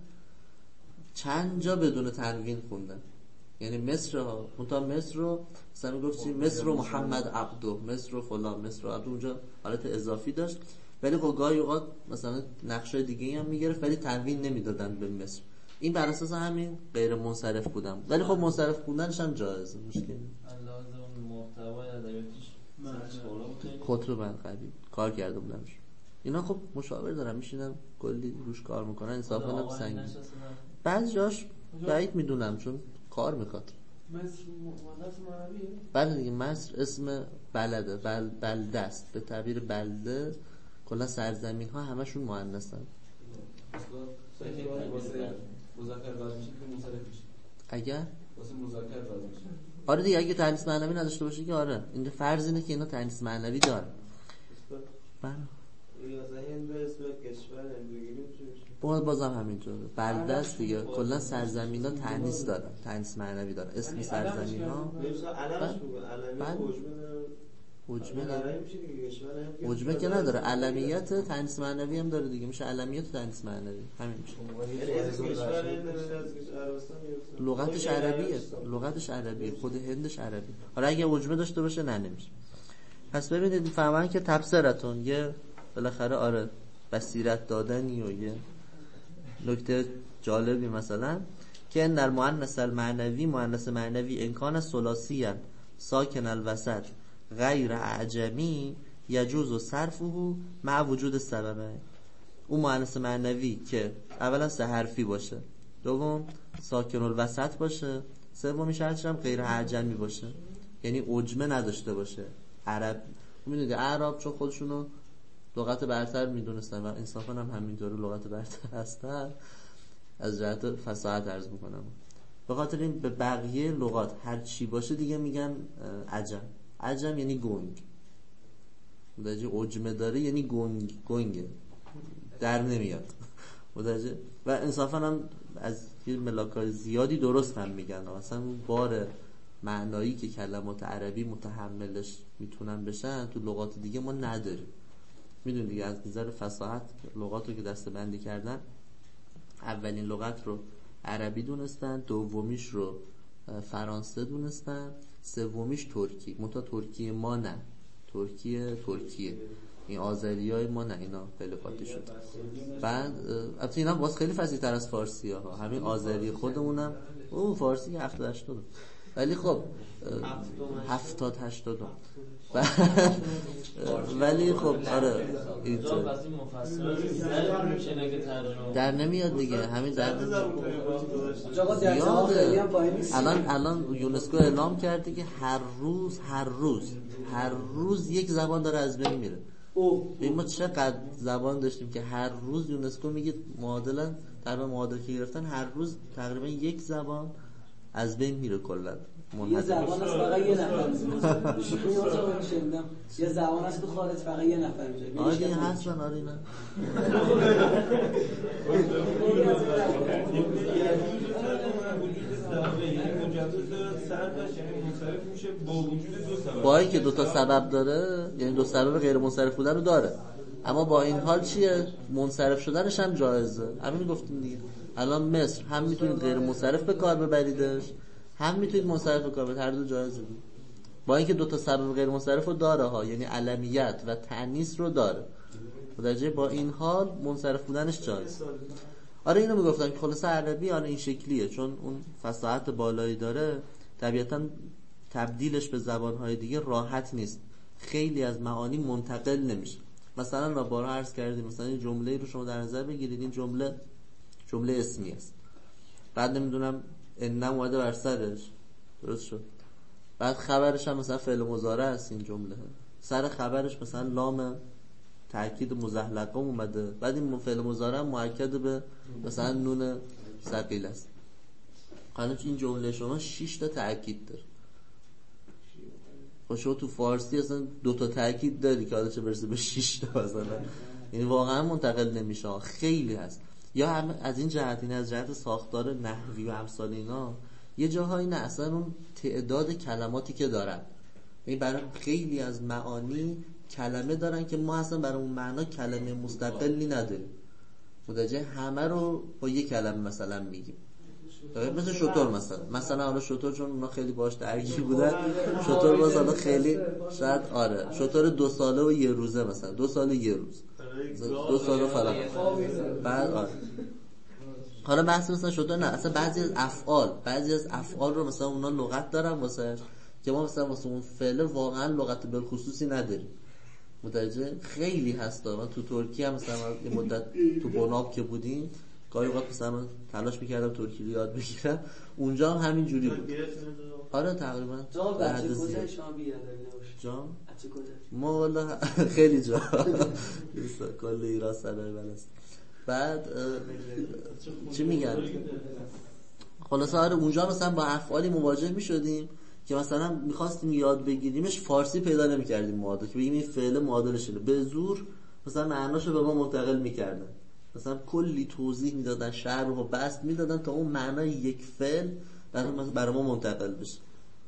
چند جا بدون تنوین خوندن، یعنی مصر ها منتها مصر رو مثلا میگفت چی؟ مصر و محمد عبدو، مصر و فلان، مصر و عبدو، اونجا حالت اضافی داشت. ولی خب گاهی اوقات مثلا نقشه دیگه هم میگرفت ولی تنوین نمیدادن به مصر. این بر اساس همین غیر منصرف بودن، ولی خب منصرف بودنش هم جایزه، مشکلی لازم محتوای ادبیاتیش خطبه من قبیل کار کرده بودمش. اینا خب مشاور دارن میشینن کلی روش کار میکنن، انصافا هم سنگین. بعضی جاش بعید میدونم چون کار میخواد. مصر مؤنث معنویه؟ بله دیگه، مصر اسم بلده، بلده است. به تعبیر بلده کلا سرزمین ها همشون مؤنثن. مذکر لازم میشه که منصرف میشه. اگر واسه مذکر لازم میشه. آره دیگه، اگه تأنیث معنوی نداشته باشه که آره، اینجا فرض اینه که اینا تأنیث معنوی داره. بله. مثلا هند به اسم کشور هند بگیریم بازم همینطوره، بلده است دیگه. کلا سرزمین ها تأنیث دارن، تأنیث معنوی دارن. اسم سرزمین ها علمش بگو، علمی عجمه که نداره، علمیت تانیث معنوی هم داره دیگه، میشه علمیت و تانیث معنوی، همین میشه. لغتش عربیه، خود هندش عربی. حالا اگه عجمه داشته باشه نه نمیشه. پس ببینید فهمن که تبصرتون یه بالاخره آره بصیرت دادنی و یه نکته جالبی مثلا که ان المؤنث المعنوی مؤنث معنوی امکان ثلاثی ساکن الوسط غیر اعجمی یجوز صرفه مع وجود سببه. اون مؤنث معنوی که اولا سه حرفی باشه، دوم ساکن الوسط باشه، سومی شرطش هم غیر اعجمی باشه، یعنی عجمه نداشته باشه. عرب میدونید عرب چون خودشونو لغت برتر میدونستن و انصافا هم همینطوره لغت برتر هستن، از جهت فصاحت عرض میکنم، به خاطر این به بقیه لغات هر چی باشه دیگه میگن عجم. عجم یعنی گنگ، متوجه؟ عجمه داره یعنی گنگه، در نمیاد، متوجه؟ و انصافا هم از ملاکای زیادی درست هم میگن، اصلا بار معنایی که کلمات عربی متحملش میتونن بشن تو لغات دیگه ما نداریم. میدونید دیگه از نظر فصاحت لغات رو که دسته بندی کردن، اولین لغت رو عربی دونستن، دومیش رو فرانسه دونستن، سومیش ترکی. منتها ترکی ما نه، ترکیه این آذریای ما نه، اینا خیلی قاطی شد. بعد البته اینا باز خیلی فصیح تر از فارسی ها، همین آذری خودمونم اون فارسی 70-80، ولی خب 70-80 ولی خب آره اینطور در نمیاد دیگه، همین در الان یونسکو اعلام کرده که هر روز یک زبان داره از بین میره. ما چقدر زبان داشتیم که هر روز یونسکو میگه معادلا تقریبا معادل که گرفتن هر روز تقریبا یک زبان از بین میره کلا. یه زبان است فقط یه نفر میشه. یه زبان است تو خارج فقط یه نفر میشه. آره این هستن، آره نه. با اینکه دو تا سبب داره، یعنی دو سبب غیر منصرف بودن رو داره، اما با این حال چیه؟ منصرف شدنش هم جایزه. همین گفتیم دیگه. الان مصر هم میتونید غیر منصرف به کار ببریدش، هم میتونید منصرف به کار ببرید، هر دو جایزه. با اینکه دو تا سبب غیر منصرف رو داره ها، یعنی علمیت و تأنیث رو داره، متوجه؟ با این حال منصرف بودنش جایز. آره اینو میگفتم که خلاصه عربی آره این شکلیه، چون اون فصاحت بالایی داره، طبیعتاً تبدیلش به زبانهای دیگه راحت نیست، خیلی از معانی منتقل نمیشه. مثلا ما بارها عرض کردیم، مثلا این جمله رو شما در نظر بگیرید، این جمله اسمی است، بعد نمیدونم ان اومده بر سرش، درست شد، بعد خبرش هم مثلا فعل مضارع است، این جمله سر خبرش مثلا لام تأکید مزحلقه اومده، بعد این فعل مضارع مؤکد به مثلا نون ثقیل است. حالا این جمله شما 6 تا تأکید داره. خب شما تو فارسی اصلا 2 تا تأکید داری که حالا چه برسه به 6 تا مثلا، یعنی واقعا منتقل نمیشه، خیلی هست. یا هم از این جهت، این از جهت ساختار نحوی و امثال اینا، یه جاهایی نه اصلا اون تعداد کلماتی که دارن، یعنی برای خیلی از معانی کلمه دارن که ما اصلا برای اون معنا کلمه مستقلی نداریم، متوجه؟ همه رو با یک کلمه مثلا میگیم. مثل شتر مثلا حالا شتر چون اونا خیلی باهاش درگیر بودن، شتر مثلا خیلی شاید آره شتر 2 ساله و 1 روزه، مثلا 2 سال و 1 روز، 2 سال و فلان. بعد آره حالا بحث مثلا شتر نه، اصلا بعضی از افعال رو مثلا اونا لغت دارن واسه که ما مثلا واسه اون فعل واقعا لغت بالخصوصی نداریم، متوجه؟ خیلی هستا. من تو ترکیه هم مثلا یه مدت تو بناب که بودیم، گاهی اوقات مثلا تلاش میکردم ترکی رو یاد بگیرم، اونجا هم همین جوری بود. آره تقریبا در حد زیاد. جام ما والا خیلی جا کل ایران صدای بلست. بعد چی میگن؟ خلاصه آره اونجا مثلا با افعالی مواجه میشدیم که مثلا میخواستیم یاد بگیریمش، فارسی پیدا نمیکردیم معادل که بگیم این فعل معادلش اینه، به زور مثلا معناشو به ما منتقل میکردن، مثلا کلی توضیح میدادن، شرح و بسط میدادن تا اون معنای یک فعل برای ما منتقل بشه.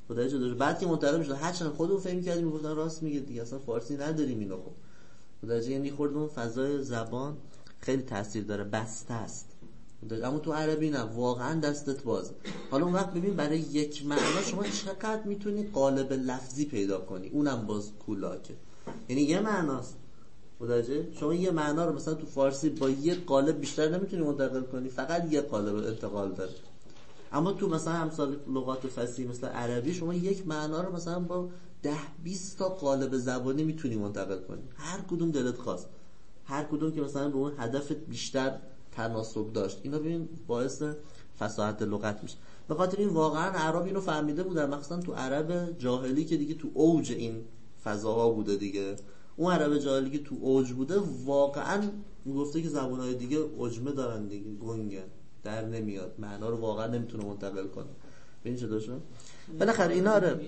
متوجه شدی؟ بعد که منتقل میشد هر چند خودمون فهم کردیم میگفتن راست میگه دیگه، اصلا فارسی نداریم اینو. خب متوجه، یعنی خورد اون فضای زبان خیلی تاثیر داره، بسته است. اما تو عربی نه، واقعا دستت بازه. حالا اون وقت ببین برای یک معنا شما چقدر میتونی قالب لفظی پیدا کنی، اونم باز کولاکه. یعنی یه معناست متوجه، شما یه معنا رو مثلا تو فارسی با یه قالب بیشتر نمیتونی منتقل کنی، فقط یه قالب انتقال داره. اما تو مثلا امثال لغات فصیح مثل عربی شما یک معنا رو مثلا با 10-20 تا قالب زبانی میتونی منتقل کنی، هر کدوم دلت خواست، هر کدوم که مثلا به اون هدفت بیشتر تناسب داشت. اینا ببین باعث فصاحت لغت میشه. به خاطر این واقعا عرب اینو فهمیده بودن، مخصوصا تو عرب جاهلی که دیگه تو اوج این فضاها بوده دیگه. اون عرب جاهلی که تو اوج بوده واقعا میگفته که زبانهای دیگه عجمه دارن دیگه، گنگن، در نمیاد، معنا رو واقعا نمیتونه منتقل کنه. ببین چه داشت. بالاخره اینا رو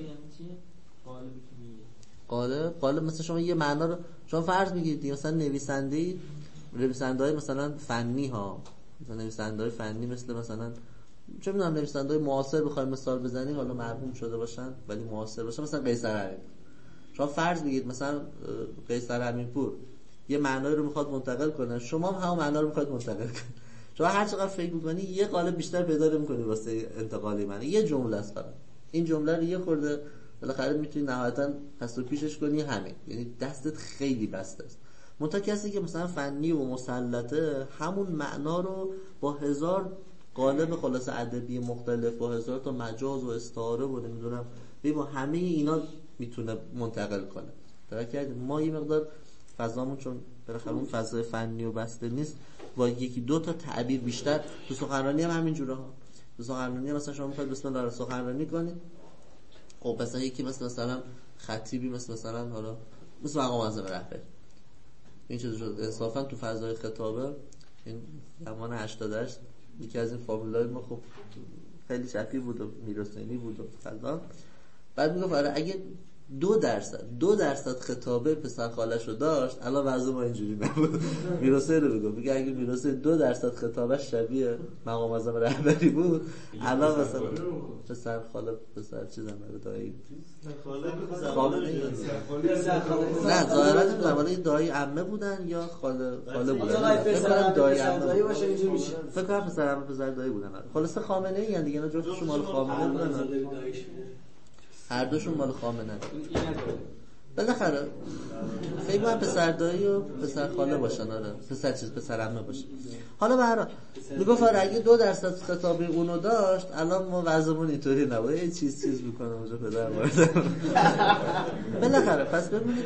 قالب مثلا شما یه معنا رو شما فرض میگیرید مثلا نویسنده‌های مثلا فنی ها، مثلا نویسنده‌های فنی مثلا چه میدونم نویسنده‌های معاصر بخوایم مثال بزنیم، حالا مرحوم شده باشن ولی معاصر باشن، مثلا قیصر امین‌پور. شما فرض بگید مثلا قیصر امین‌پور یه معنایی رو میخواد منتقل کنه، شما هم همون معنا رو میخواید منتقل کنید. شما هر چقدر فکر می‌کنی یه قالب بیشتر پیدا نمی‌کنی واسه انتقال معنی. یه جمله است فقط. این جمله رو یه خورده بالاخره میتونی نهایتاً پس و پیشش کنی همین. یعنی دستت خیلی بسته است. منتها کسی که مثلا فنی و مسلطه همون معنا رو با 1000 قالب خلاص ادبی مختلف، با 1000 تا مجاز و استعاره و نمیدونم با همه اینا میتونه منتقل کنه. درک کردید؟ ما یه مقدار فضامون چون بالاخره اون فضای فنی و بسته نیست، با یکی دو تا تعبیر بیشتر. تو سخنرانی هم همین جوره ها. تو سخنرانی مثلا شما میخواید بسم الله سخنرانی کنید، خب مثلا یکی مثلا خطیبی مثلا حالا مثل مقام معظم رهبری، این چیز شد انصافا تو فضای خطابه این زمان 88 یکی از این فامیلای ما خب خیلی شفیع بود و میرحسینی بود و فضا. بعد میگفت آره اگه 2% خطابه پسر خالش رو داشت الان وضع ما اینجوری نبود. میرحسین رو میگه اگه میرحسین 2% خطابش شبیه مقام معظم رهبری بود الان مثلا پسر خاله پسر چیزم دایی نه ظاهرا زمانه دایی عمه بودن یا خاله بودن، فکر کنم دایی عمه باشه اینجوری میشه، فکر کنم پسر عمه پسر دایی بودن. خلاصه خامنه ای ان دیگه، اینا جفتشون مال خامنه بودن، هر دوشون مال خامنه. بالاخره فکر کنم پسر دایی و پسر خاله باشن، آره پسر عمه باشه. حالا به هر حال میگفت آره اگه 2% خطابه اونو داشت الان ما وضعمون اینطوری نبود، یه چیز میکنه اونجا پدر مادر. بالاخره پس ببینید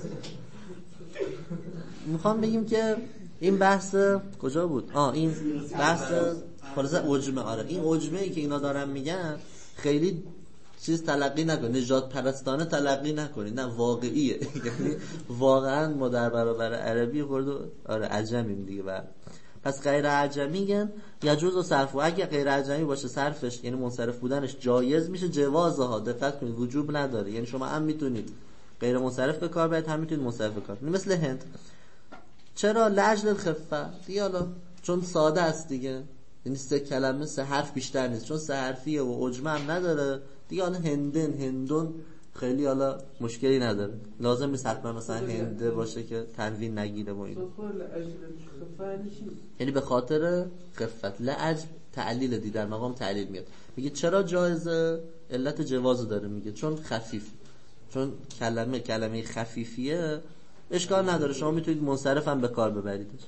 میخوام بگیم که این بحث کجا بود؟ این بحث خلاصه عجمه. آره این عجمه‌ای که اینا دارن میگن خیلی چیز تلقی نکنید، نجات پرستانه تلقی نکنید، نه واقعیه. یعنی واقعا ما در برابر عربی خورد آره عجمیم دیگه. پس غیر عجمی میگن یجوز و صرف، و اگه غیر عجمی باشه صرفش یعنی منصرف بودنش جایز میشه. جوازها دقت کنید وجوب نداره، یعنی شما هم میتونید غیر منصرف به کار برید هم میتونید منصرف به کار. مثل هند. چرا؟ لاجل الخفه دیگه، حالا چون ساده است دیگه، یعنی 3 کلمه 3 حرف بیشتر نیست، چون 3 حرفیه و عجمه هم نداره دیگه. حالا هندون خیلی حالا مشکلی نداره، لازم نیست حتما مثلا هنده باشه که تنوین نگیره و این. یعنی به خاطر خفت لعج تعلیل دی در مقام تعلیل میاد. میگه چرا جایزه؟ علت جوازو داره میگه چون خفیف، چون کلمه خفیفیه اشکال نداره، شما میتونید منصرف هم به کار ببریدش.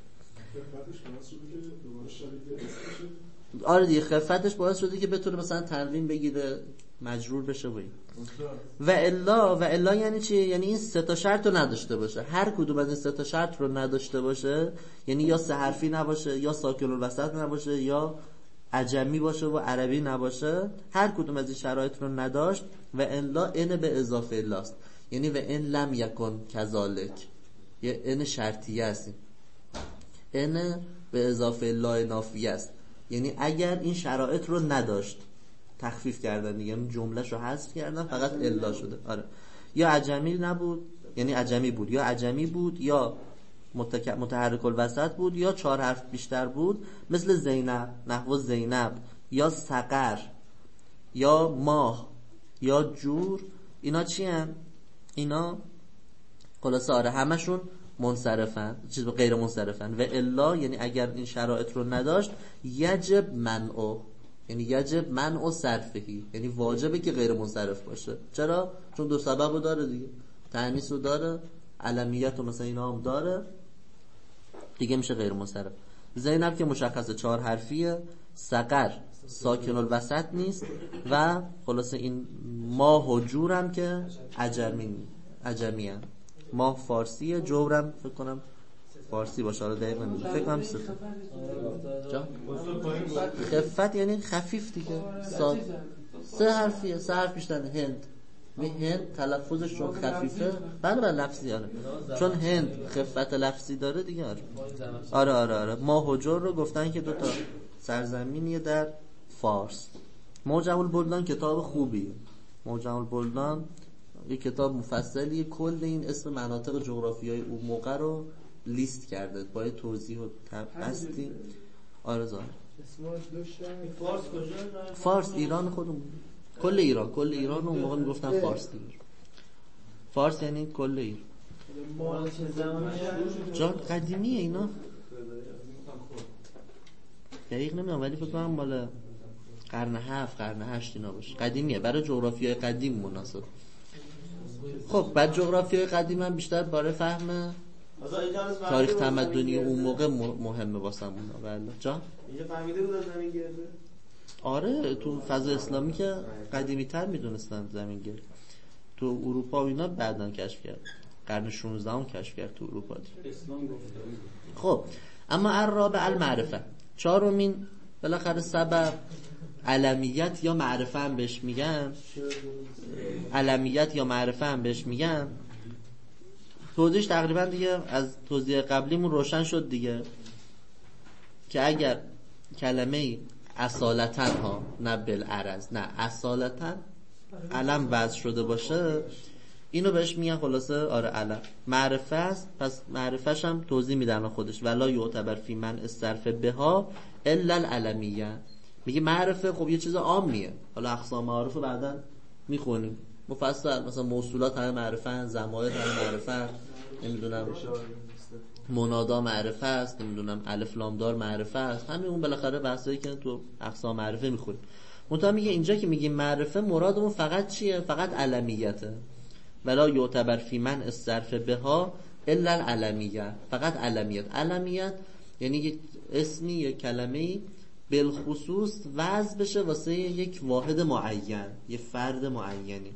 آره دیگه خفتش باعث شده که بتونه مثلا تنوین بگیره، مجرور بشه و این. و الا یعنی چی؟ یعنی این 3 تا شرط رو نداشته باشه. هر کدوم از این 3 تا شرط رو نداشته باشه، یعنی یا 3 حرفی نباشه، یا ساکن الوسط نباشه، یا عجمی باشه و عربی نباشه. هر کدوم از این شرایط رو نداشت و الا ان به اضافه الاست، یعنی و ان لم یکن کذالک، یه ان شرطیه است. ان به اضافه لا نافیه است، یعنی اگر این شرایط رو نداشت تخفیف کردن دیگه، یعنی جمله‌شو حذف کردن فقط الا شده. آره یا عجمی نبود یعنی عجمی بود، یا عجمی بود، یا متحرک الوسط بود، یا 4 حرف بیشتر بود، مثل زینب، نحو زینب، یا سقر، یا ماه، یا جور، اینا چی هن؟ اینا خلاصه آره همشون منصرفن، چیز غیر منصرفن. و الا یعنی اگر این شرایط رو نداشت یجب منع، یعنی یجب منع صرفهی، یعنی واجبه که غیر منصرف باشه. چرا؟ چون دو سبب رو داره دیگه، تأنیث رو داره، علمیت رو مثلا اینا هم داره دیگه، میشه غیر منصرف. زینب که مشخصه 4 حرفیه، سقر ساکن الوسط نیست و خلاصه این ماه و جورم که عجمی هم. ماه فارسیه، جورم فکر کنم فارسی باشه، حالا دقیق نمیدونم، فکر کنم صفر. خفت یعنی خفیف دیگه، 3 حرفیه، 3 حرف بیشتر. هند هند تلفظش چون خفیفه، بله لفظی آره، چون هند خفت لفظی داره دیگه. آره ماه و جور رو گفتن که 2 تا سرزمینیه در فارس. موجم البلدان کتاب خوبیه، موجم البلدان یه کتاب مفصلیه، کل این اسم مناطق جغرافیایی اون موقع رو لیست کرده با توضیح و تبسطی. آره ظاهر فارس کجا؟ فارس ایران خودمون، کل ایران اون موقع میگفتن فارس دیگه. فارس یعنی کل ایران. مال چه زمانیه؟ جان قدیمیه اینا، دقیق نمیدونم ولی فکر کنم مال قرن 7 قرن 8 اینا باشه، قدیمیه، برای جغرافیای قدیم مناسب. خب بعد جغرافیای قدیم هم بیشتر برای فهم تاریخ تمدنی اون موقع مهمه واسمون. بله جان اینجا فهمیده بود از زمین گرده؟ آره تو فضا اسلامی که قدیمی تر میدونستن زمین گرد، تو اروپا و اینا بعدن کشف کرد، قرن 16 هم کشف کرد تو اروپا دی. خب اما الرابع المعرفه، 4مین بالاخره سبب علمیت یا معرفه هم بهش میگن، علمیت یا معرفه هم بهش میگن. توضیحش تقریبا دیگه از توضیح قبلیمون روشن شد دیگه، که اگر کلمه اصالتاً ها نه بالعرض، نه اصالتاً علم وضع شده باشه، اینو بهش میگن خلاصه آره علم معرفه است. پس معرفهش هم توضیح میدن خودش، ولا یعتبر فی من الصرف بها الا العلمیه. میگه معرفه خب یه چیز عامیه، حالا اقسام معارف بعداً میخونیم مفصل، مثلا موصولات همه معرفه، ضمایر همه معرفه، نمیدونم منادا معرفه است، نمیدونم الف لام دار معرفه است، همین اون بالاخره بحثایی که تو اقسام معرفه میخونیم. منتها میگه اینجا که میگیم معرفه مرادمون فقط چیه؟ فقط علمیته. ولا یعتبر فی من الصرف بها الا العلمیه، فقط علمیت. علمیت یعنی یک اسمی، یک کلمه‌ای بالخصوص وضع بشه واسه یک واحد معین، یه فرد معینی.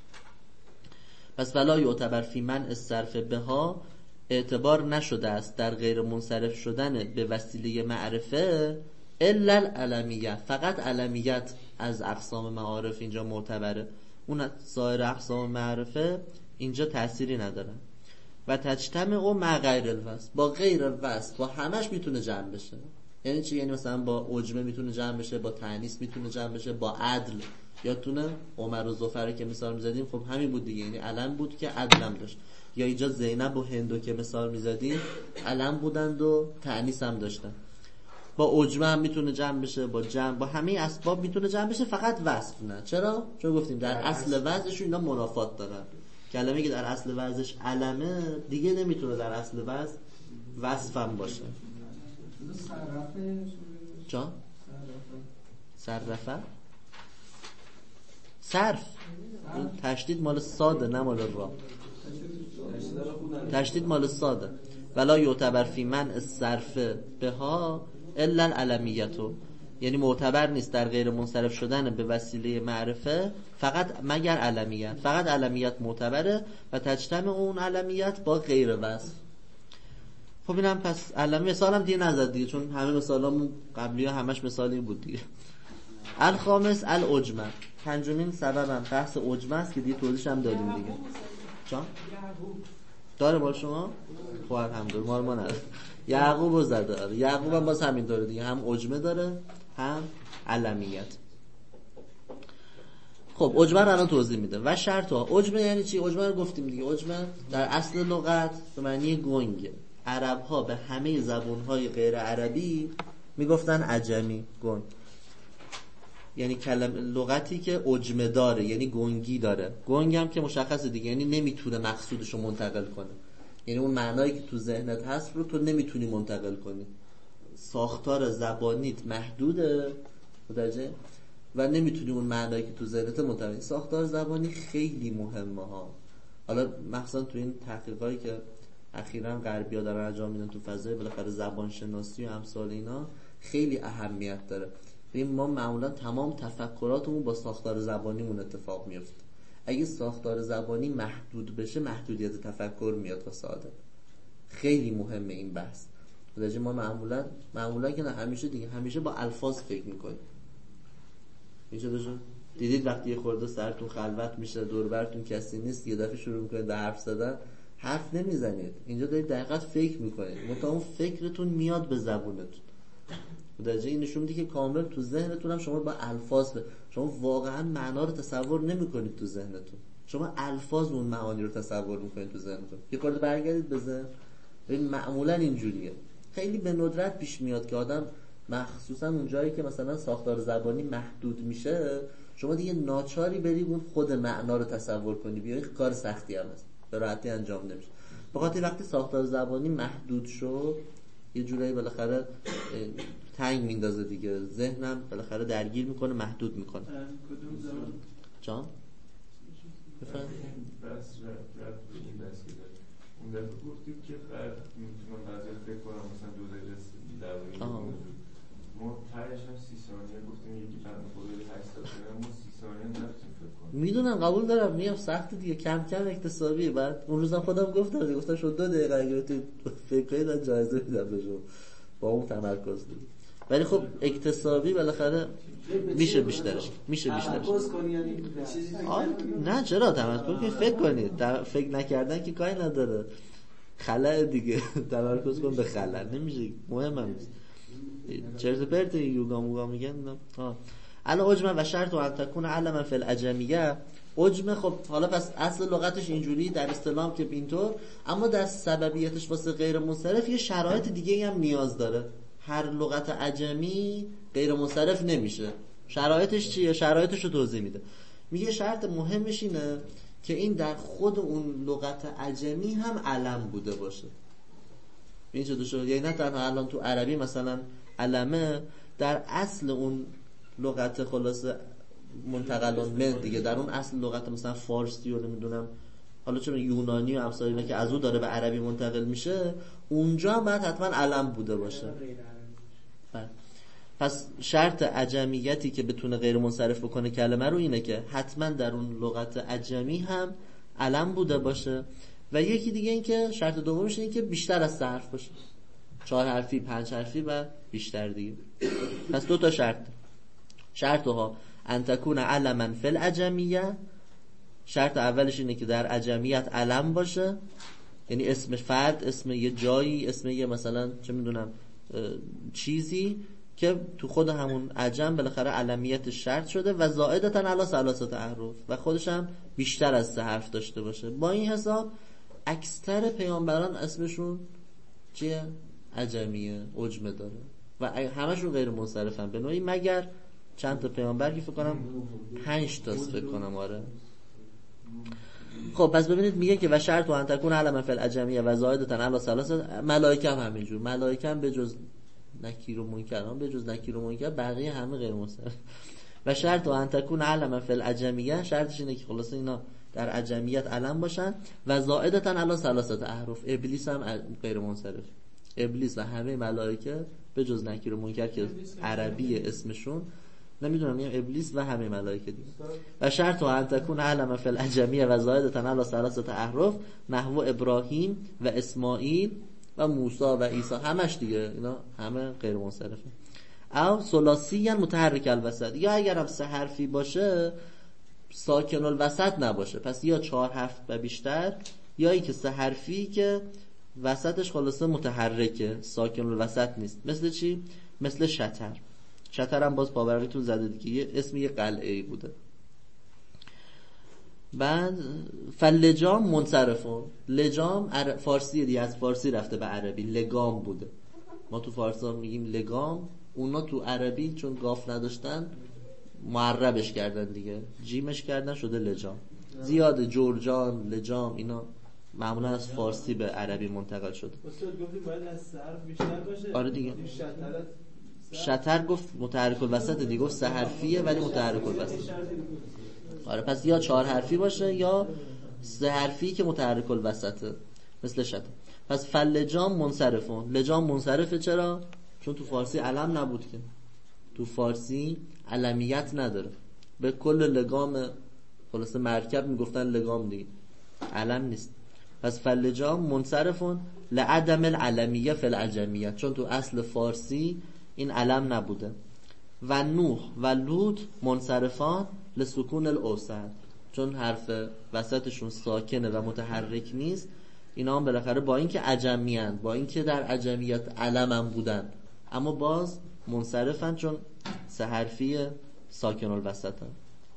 پس ولا یعتبر فی من الصرف بها اعتبار نشده است در غیر منصرف شدن به وسیله معرفه الا العلمیه، فقط علمیت از اقسام معارف اینجا معتبره، اون سایر اقسام معرفه اینجا تأثیری نداره. و تجتمع او مع غیر الوصف، با غیر الوصف با همش میتونه جمع بشه. یعنی چی؟ یعنی مثلا با عجمه میتونه جمع بشه، با تأنیث میتونه جمع بشه، با عدل. یادتونه عمر و زفر که مثال میزدیم خب همین بود دیگه، یعنی علم بود که عدلم داشت. یا اینجا زینب و هندو که مثال میزدیم علم بودند و تأنیث هم داشتن. با عجمه هم میتونه جمع بشه، با جمع، با همه اسباب میتونه جمع بشه، فقط وصف نه. چرا؟ چون گفتیم در اصل وضعش اینا منافات دارن. کلمه‌ای که در اصل وضعش علمه دیگه نمیتونه در اصل وضع وصف هم باشه. جان؟ صرفه؟ صرف تشدید مال ساده نه مال را، تشدید مال ساده. ولا یعتبر فی من الصرف بها الا العلمیتو، یعنی معتبر نیست در غیر منصرف شدن به وسیله معرفه فقط مگر علمیت، فقط علمیت معتبره و تجتمع اون علمیت با غیر وصف. خب اینم پس علمی مثال هم دیگه نزد دیگه، چون همه مثالامون قبلی ها همش مثالی بود دیگه. الخامس العجمه، 5مین سببم بحث عجمه است که دیگه توضیحش هم دادیم دیگه. چون داره بال شما؟ خب الحمدلله مال ما نداره. یعقوب زده داره، یعقوب هم باز همین داره دیگه، هم عجمه داره هم علمیت. خب عجمه رو الان توضیح میده. و شرطها، عجمه یعنی چی؟ عجمه رو گفتیم دیگه، عجمه در اصل لغت به معنی گنگه. عرب ها به همه زبون های غیر عربی میگفتن عجمی، گنگ. یعنی لغتی که عجمه داره، یعنی گنگی داره. گنگ هم که مشخصه دیگه، یعنی نمیتونه مقصودش رو منتقل کنه، یعنی اون معنایی که تو ذهنت هست رو تو نمیتونی منتقل کنی. ساختار زبانیت محدوده متوجه و نمیتونی اون معنایی که تو ذهنت منتقل. ساختار زبانی خیلی مهمه ها. حالا مثلا تو این تحقیقاتی که اخیراً غربی‌ها دارن انجام میدن تو فضای بالاخره زبان شناسی و امثال اینا خیلی اهمیت داره. ما معمولا تمام تفکراتمون با ساختار زبانیمون اتفاق میفته. اگه ساختار زبانی محدود بشه میت تفکر میاد ساده. خیلی مهمه این بحث. درجه ما معمولا که نه همیشه دیگه همیشه با الفاظ فکر میکنیم. میشه دیدید وقتی یه خورده سرتون خلوت میشه دور براتون کسی نیست یه دفعه شروع میکنید به حرف زدن، حرف نمیزنید. اینجا دارید دقیقاً فکر میکنید. مطمئن اون فکرتون میاد به زبونتون. درجه این نشون میده که کامل تو ذهنتون هم شما با الفاظ شما واقعا معنا رو تصور نمیکنید تو ذهنتون. شما الفاظ اون معانی رو تصور میکنید تو ذهنتون. یه خورده برگردید به ذهن. ببین معمولا اینجوریه. خیلی به ندرت پیش میاد که آدم مخصوصا اون جایی که مثلا ساختار زبانی محدود میشه شما دیگه ناچاری بری اون خود معنا رو تصور کنی. بیای کار سختی هم هست. به راحتی انجام نمیشه. بخاطر وقتی ساختار زبانی محدود شد یه جورایی بالاخره تنگ میندازه دیگه. ذهنم بالاخره درگیر میکنه، محدود میکنه. کدوم زمان؟ جان؟ بفرمایید. بس رفت به این بس که داریم. اون دفعه گفتید که میتونم بعضی فکر کنم مثلا 2 دقیقه درباره این موضوع. ما تایش هم 30 ثانیه گفتیم یکی بند خدای 8 ثانیه ما 30 ثانیه نفتیم فکر کنم. میدونم قبول دارم میام سخت دیگه کم کم اکتسابی. بعد اون روزم خودم گفتم شد 2 دقیقه اگه تو فکر کنید جایزه میدم بهشون با اون تمرکز دیگه. ولی خب اکتسابی بالاخره میشه بیشترش. تمرکز کنی یعنی چیزی نه چرا تمرکز کنی فکر کنید. فکر نکردن که کاری نداره. خلأ دیگه. تمرکز کن به خلأ نمیشه. مهمه نیست. چرت پرت یوگا موگا میگن. الان عجمه و شرط و ان تکون علما فی العجمیه. عجمه خب حالا پس اصل لغتش اینجوری در اصطلاح که اینطور، اما در سببیتش واسه غیر منصرف یه شرایط دیگه هم نیاز داره. هر لغت عجمی غیر منصرف نمیشه. شرایطش چیه؟ شرایطش رو توضیح میده. میگه شرط مهمش اینه که این در خود اون لغت عجمی هم علم بوده باشه. این چه دوشو؟ یعنی نه تنها الان تو عربی مثلا علمه، در اصل اون لغت خلاصه منتقلون من دیگه، در اون اصل لغت مثلا فارسی و نمیدونم حالا چون یونانی و امثال اینا که از اون داره به عربی منتقل میشه اونجا هم باید حتما علم بوده باشه. پس شرط عجمیتی که بتونه غیر منصرف بکنه کلمه رو اینه که حتما در اون لغت عجمی هم علم بوده باشه. و یکی دیگه این که شرط دومش اینه که بیشتر از 3 حرف باشه. 4 حرفی 5 حرفی و بیشتر دیگه. پس 2 تا شرطها ان تکون علما فی العجمیه. شرط اولش اینه که در عجمیت علم باشه، یعنی اسم فرد، اسم یه جایی، اسم یه مثلا چه میدونم چیزی که تو خود همون عجم بالاخره علمیت شرط شده و زائدتاً علی 3 احرف و خودش هم بیشتر از 3 حرف داشته باشه. با این حساب اکثر پیامبران اسمشون چیه؟ عجمیه، عجمه داره و همشون غیر منصرفن به نوعی مگر چند تا پیامبر که فکر کنم 5 تا فکر کنم. آره خب پس ببینید میگه که و شرط و ان تکون علما فی العجمیه و زائدتاً علی 3. ملائکه هم همینجور. ملائکه هم به جز نکیر و منکر بقیه همه غیر منصرف. و شرط و ان تکون علما فی العجمیه، شرطش اینه که خلاص اینا در عجمیت علم باشن و زائدتاً علی 3 احرف. ابلیس هم غیر منصرف. ابلیس و همه ملائکه به جز نکیر و منکر که عربی اسمشون نمیدونم، میگم ابلیس و همه ملائکه دیگه. و شرط و ان تکون علما فی العجمیه و زائدتاً علی 3 احرف نحو ابراهیم و اسماعیل و موسی و عیسی، همش دیگه اینا همه غیر منصرفه. او ثلاثی متحرک الوسط، یا اگر هم 3 حرفی باشه ساکن الوسط نباشه، پس یا 4 حرف و بیشتر، یا ای که 3 حرفی که وسطش خلاصه متحرکه ساکن الوسط نیست. مثل چی؟ مثل شتر هم باز پاورقیتون زده دیگه، اسم یه قلعه بوده. بعد فلجام منصرفون. لجام فارسی دیگه، از فارسی رفته به عربی، لگام بوده. ما تو فارسی میگیم لگام، اونا تو عربی چون قاف نداشتن معربش کردن دیگه، جیمش کردن شده لجام. زیاده جورجان، لجام، اینا معمولا از فارسی به عربی منتقل شده. استاد گفتیم باید از حرف بیشتر باشه. آره دیگه. شطر گفت متحرک الوسط دیگه، گفت 3 حرفیه ولی متحرک الوسط. آره پس یا 4 حرفی باشه یا 3 حرفی که متحرک الوسطه مثل شطر. پس فلجام منصرفون. لجام منصرفه چرا؟ چون تو فارسی علم نبود که. تو فارسی علمیت نداره. به کل لگام خلاصه مرکب میگفتن لگام دیگه، علم نیست. پس فلجام منصرفون لعدم العلمیه فی العجمیه، چون تو اصل فارسی این علم نبوده. و نوح و لوط منصرفان لسکون الاوسط، چون حرف وسطشون ساکنه و متحرک نیست. اینا هم بالاخره با اینکه عجمیان، با اینکه در عجمیت علم هم بودن، اما باز منصرفن چون 3 حرفی ساکن الوسطن.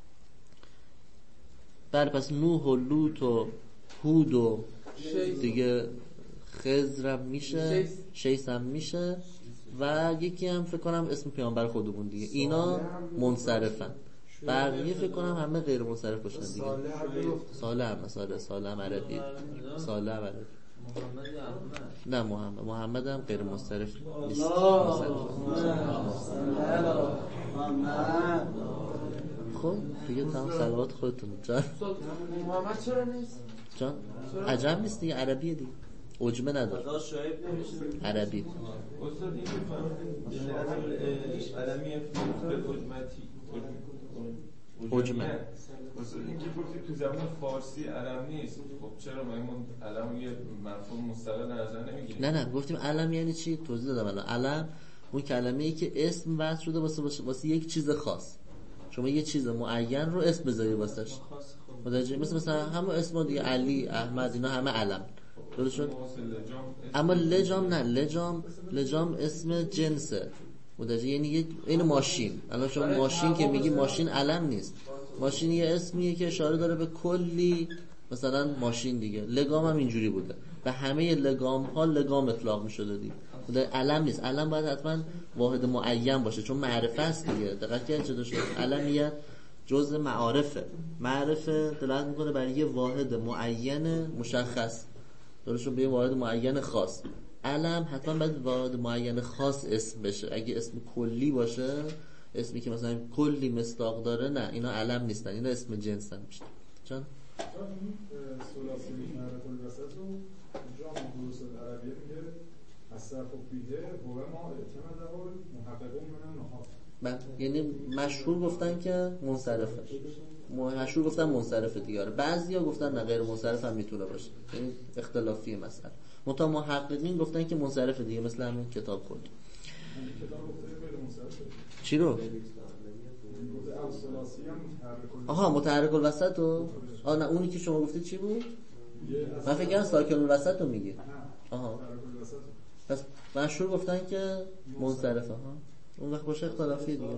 بله پس نوح و لوط و هود و دیگه خضر هم میشه، شیث هم میشه و یکی هم فکر کنم اسم پیامبر خودمون دیگه. اینا منصرفن، بقیه فکر کنم همه غیر منصرف باشن دیگه. صالح هم عربی، صالح هم عربی. نه محمد هم غیر منصرف نیست. خب دیگه تمام صلوات خودتون. جان محمد چرا نیست؟ جان عجم نیست دیگه، عربیه دیگه، عجمه نداره، عربی. استاد این که فهمیدین علمیه به عجمه. استاد این که گفتید تو زبان فارسی علم نیست، خب چرا ما این علم یه مفهوم مستقل نظر نمیگیریم؟ نه گفتیم علم یعنی چی؟ توضیح دادم الان. علم اون کلمه‌ای که اسم وضع شده واسه یک چیز خاص. شما یه چیز معین رو اسم بذاری واسش. متوجه؟ مثلا همون اسم دیگه، علی، احمد، اینا همه علم. درست شد؟ اما لجام نه، لجام اسم جنسه. متوجه؟ یعنی این ماشین. الان شما ماشین که میگی ماشین علم نیست. ماشین یه اسمیه که اشاره داره به کلی مثلا ماشین دیگه. لگام هم اینجوری بوده. و همه لگام ها لگام اطلاق میشده دیگه. علم نیست. علم باید حتما واحد معین باشه چون معرفه است دیگه. دقت کردید چطور شد؟ علمیت جزء معارفه. معرفه دلالت میکنه بر یه واحد معین مشخص. درست، به یه واحد معین خاص. علم حتما باید واحد معین خاص اسم بشه. اگه اسم کلی باشه، اسمی که مثلا کلی مصداق داره، نه اینا علم نیستن، اینا اسم جنسن میشه. چون ثلاثی معرفه الوسط و جامع دروس العربیه میگه اصرف و بیده و ما اعتمد اول محققون من نهاد. یعنی مشهور گفتن که منصرفه، مشهور گفتن منصرفه دیگه. بعضیا گفتن نه غیر منصرف هم میتونه باشه، یعنی اختلافی مسئله. منتها محققین گفتن که منصرفه دیگه، مثل همین کتاب خود. چی رو؟ آها متحرک الوسط رو؟ نه اونی که شما گفتید چی بود؟ من فکر کردم ساکن الوسط رو میگه. آها پس مشهور گفتن که منصرفه. ها اون وقت باشه اختلافی دیگه.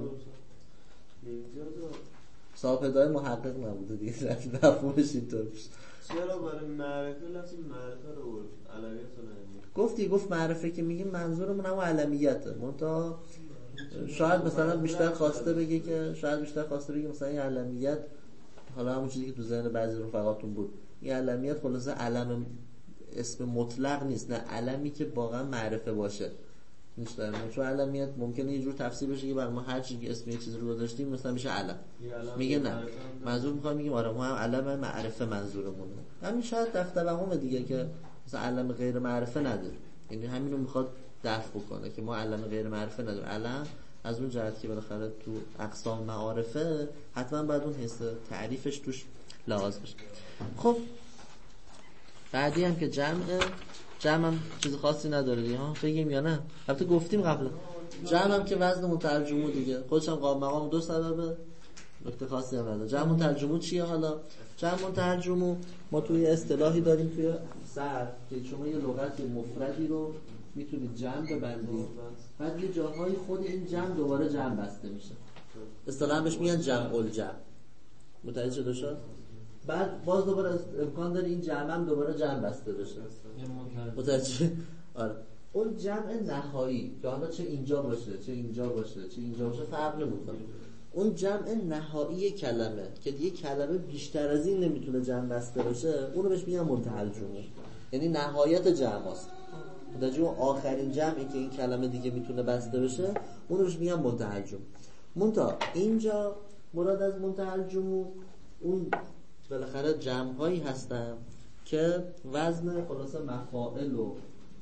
صاحب‌دای محقق نبوده دیگه، مفهومش اینطور میشه. چرا برای معرفه لفظ معرفه رو علمیت رو نمیگه؟ گفت معرفه که میگیم منظورمون هم علمیته. منتها شاید مثلا بیشتر خواسته بگه مثلا این علمیت، حالا همون چیزی که تو ذهن بعضی رفقاتون بود، این علمیت خلاصه علم اسم مطلق نیست، نه علمی که واقعا معرفه باشه. چون علمیت ممکنه یه جور تفسیر بشه که برای ما هر چیزی که اسم یه چیز رو گذاشتیم مثلا میشه علم. میگه نه، منظور میخوام میگیم آره ما هم علم معرفه منظورمونه. همین شاید توهم دیگه که مثلا علم غیر معرفه نداره، یعنی همین رو میخواد دفع بکنه که ما علم غیر معرفه نداره. علم از اون جهت که بالاخره تو اقسام معارفه حتما باید اون حس تعریفش توش لحاظ بشه. خب بعدی هم که جمع هم چیز خاصی نداره دیگه، ها بگیم یا نه؟ البته گفتیم قبلا جمع هم که وزن مترجمو دیگه خودش هم قاب مقام 2 سببه، نکته خاصی هم نداره. جمع مترجمو چیه؟ حالا جمع مترجمو ما توی اصطلاحی داریم توی صرف که شما یه لغت مفردی رو میتونید جمع ببندید، بعد یه جاهای خود این جمع دوباره جمع بسته میشه، اصطلاحاً بهش میگن جمع الجمع. متوجه شد؟ بعد باز دوباره امکان داره این جمع هم دوباره جمع بسته بشه. متوجه؟ آره. اون جمع نهایی که حالا چه اینجا باشه چه اینجا باشه چه اینجا باشه فرق نمیکنه. اون جمع نهایی کلمه که دیگه کلمه بیشتر از این نمیتونه جمع بسته باشه، اونو بهش میگن منتهی الجموع، یعنی نهایت جمع است. در جمع آخرین جمعی که این کلمه دیگه میتونه بسته بشه اونو بهش میگن منتهی الجموع. منتها اینجا مراد از منتهی الجموع اون بالاخره جمع‌هایی هستن که وزن خلاصه مفاعل و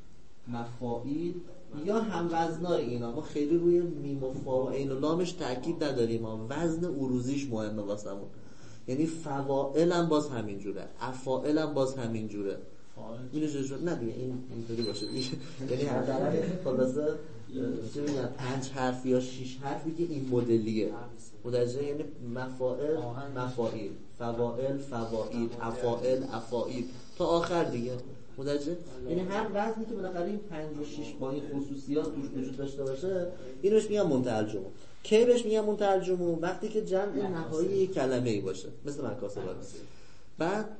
مفاعیل یا هم وزنای اینا، ما خیلی روی میم و فا و عین و لامش تاکید نداریم، ما وزن عروضیش مهمه واسمون. یعنی فواعل هم باز همین جوره، افاعل هم باز همین جوره. میشه شد نه دیگه اینطوری باشه دیگه. یعنی حداقل خلاصه چه میگن 5 حرف یا 6 حرفی که این مدلیه مدرجه، یعنی مفاعل مفاعیل، فواعل فواعیل، افاعل افاعیل تا آخر دیگه مدرجه. یعنی هر وزنی که بالاخره این 5 و 6 با این خصوصیات توش وجود داشته باشه اینوش میگن منتهی الجموع. کی بهش میگن منتهی الجموع؟ وقتی که جمع نهایی یک کلمه‌ای باشه، مثل مکاسب. بعد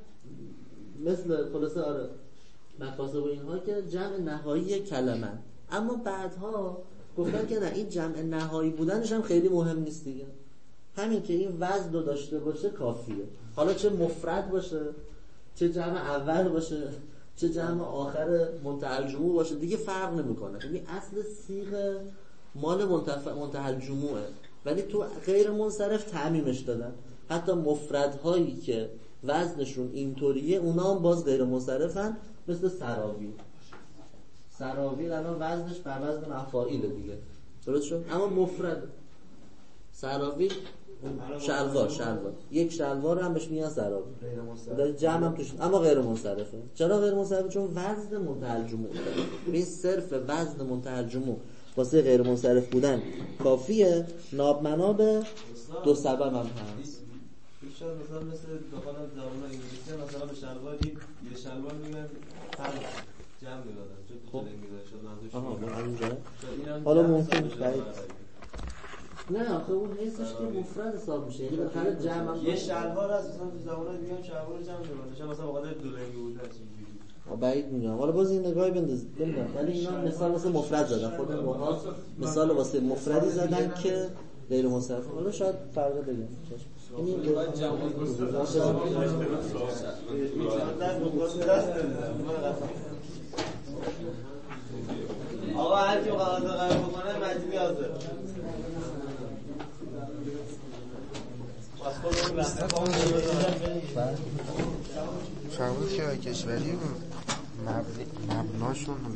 مثل خلاصه آره مکاسب و اینها که جمع نهایی کلمه، اما بعدها گفتن که نه این جمع نهایی بودنش هم خیلی مهم نیست دیگه، همین که این وزن رو داشته باشه کافیه. حالا چه مفرد باشه، چه جمع اول باشه، چه جمع آخر منتهی الجموع باشه، دیگه فرق نمیکنه. یعنی اصل صیغه مال منتهی الجموعه، ولی تو غیر منصرف تعمیمش دادن. حتی مفردهایی که وزنشون اینطوریه اونا هم باز غیر منصرفن، مثل سراویل. سراویل الان وزنش بر وزن مفاعیل دیگه، درست شد؟ اما مفرد سراویل شلوار یک شلوار هم بهش میگن سراویل، جمع هم توش، اما غیر منصرفه. چرا غیر منصرفه؟ چون وزن منتهی الجموع داره. این صرف وزن منتهی الجموع واسه غیر منصرف بودن کافیه. نابمناب دو سبب هم هست. شاید مثلا مثل داخل زبان انگلیسی مثلا به شلوار یه شلوار میگن هم جمع می‌دادن چون تو می‌ذاره شد منظورش حالا ممکن بعید نه آخه اون حسش که مفرد حساب میشه، یعنی بالاخره جمع هم یه شلوار هست مثلا تو زبان میگن شلوار جمع می‌دادن مثلا بخاطر دولنگی بوده است. بعید میگم حالا باز این نگاهی بندازید، ولی اینا مثال واسه مفرد زدن، خود اونها مثال واسه مفردی زدن که غیر منصرف. حالا شاید فرق بگم این آقا هر کی قرار بکنه مجبوری حاضر. فرمود که کشوری مبناشون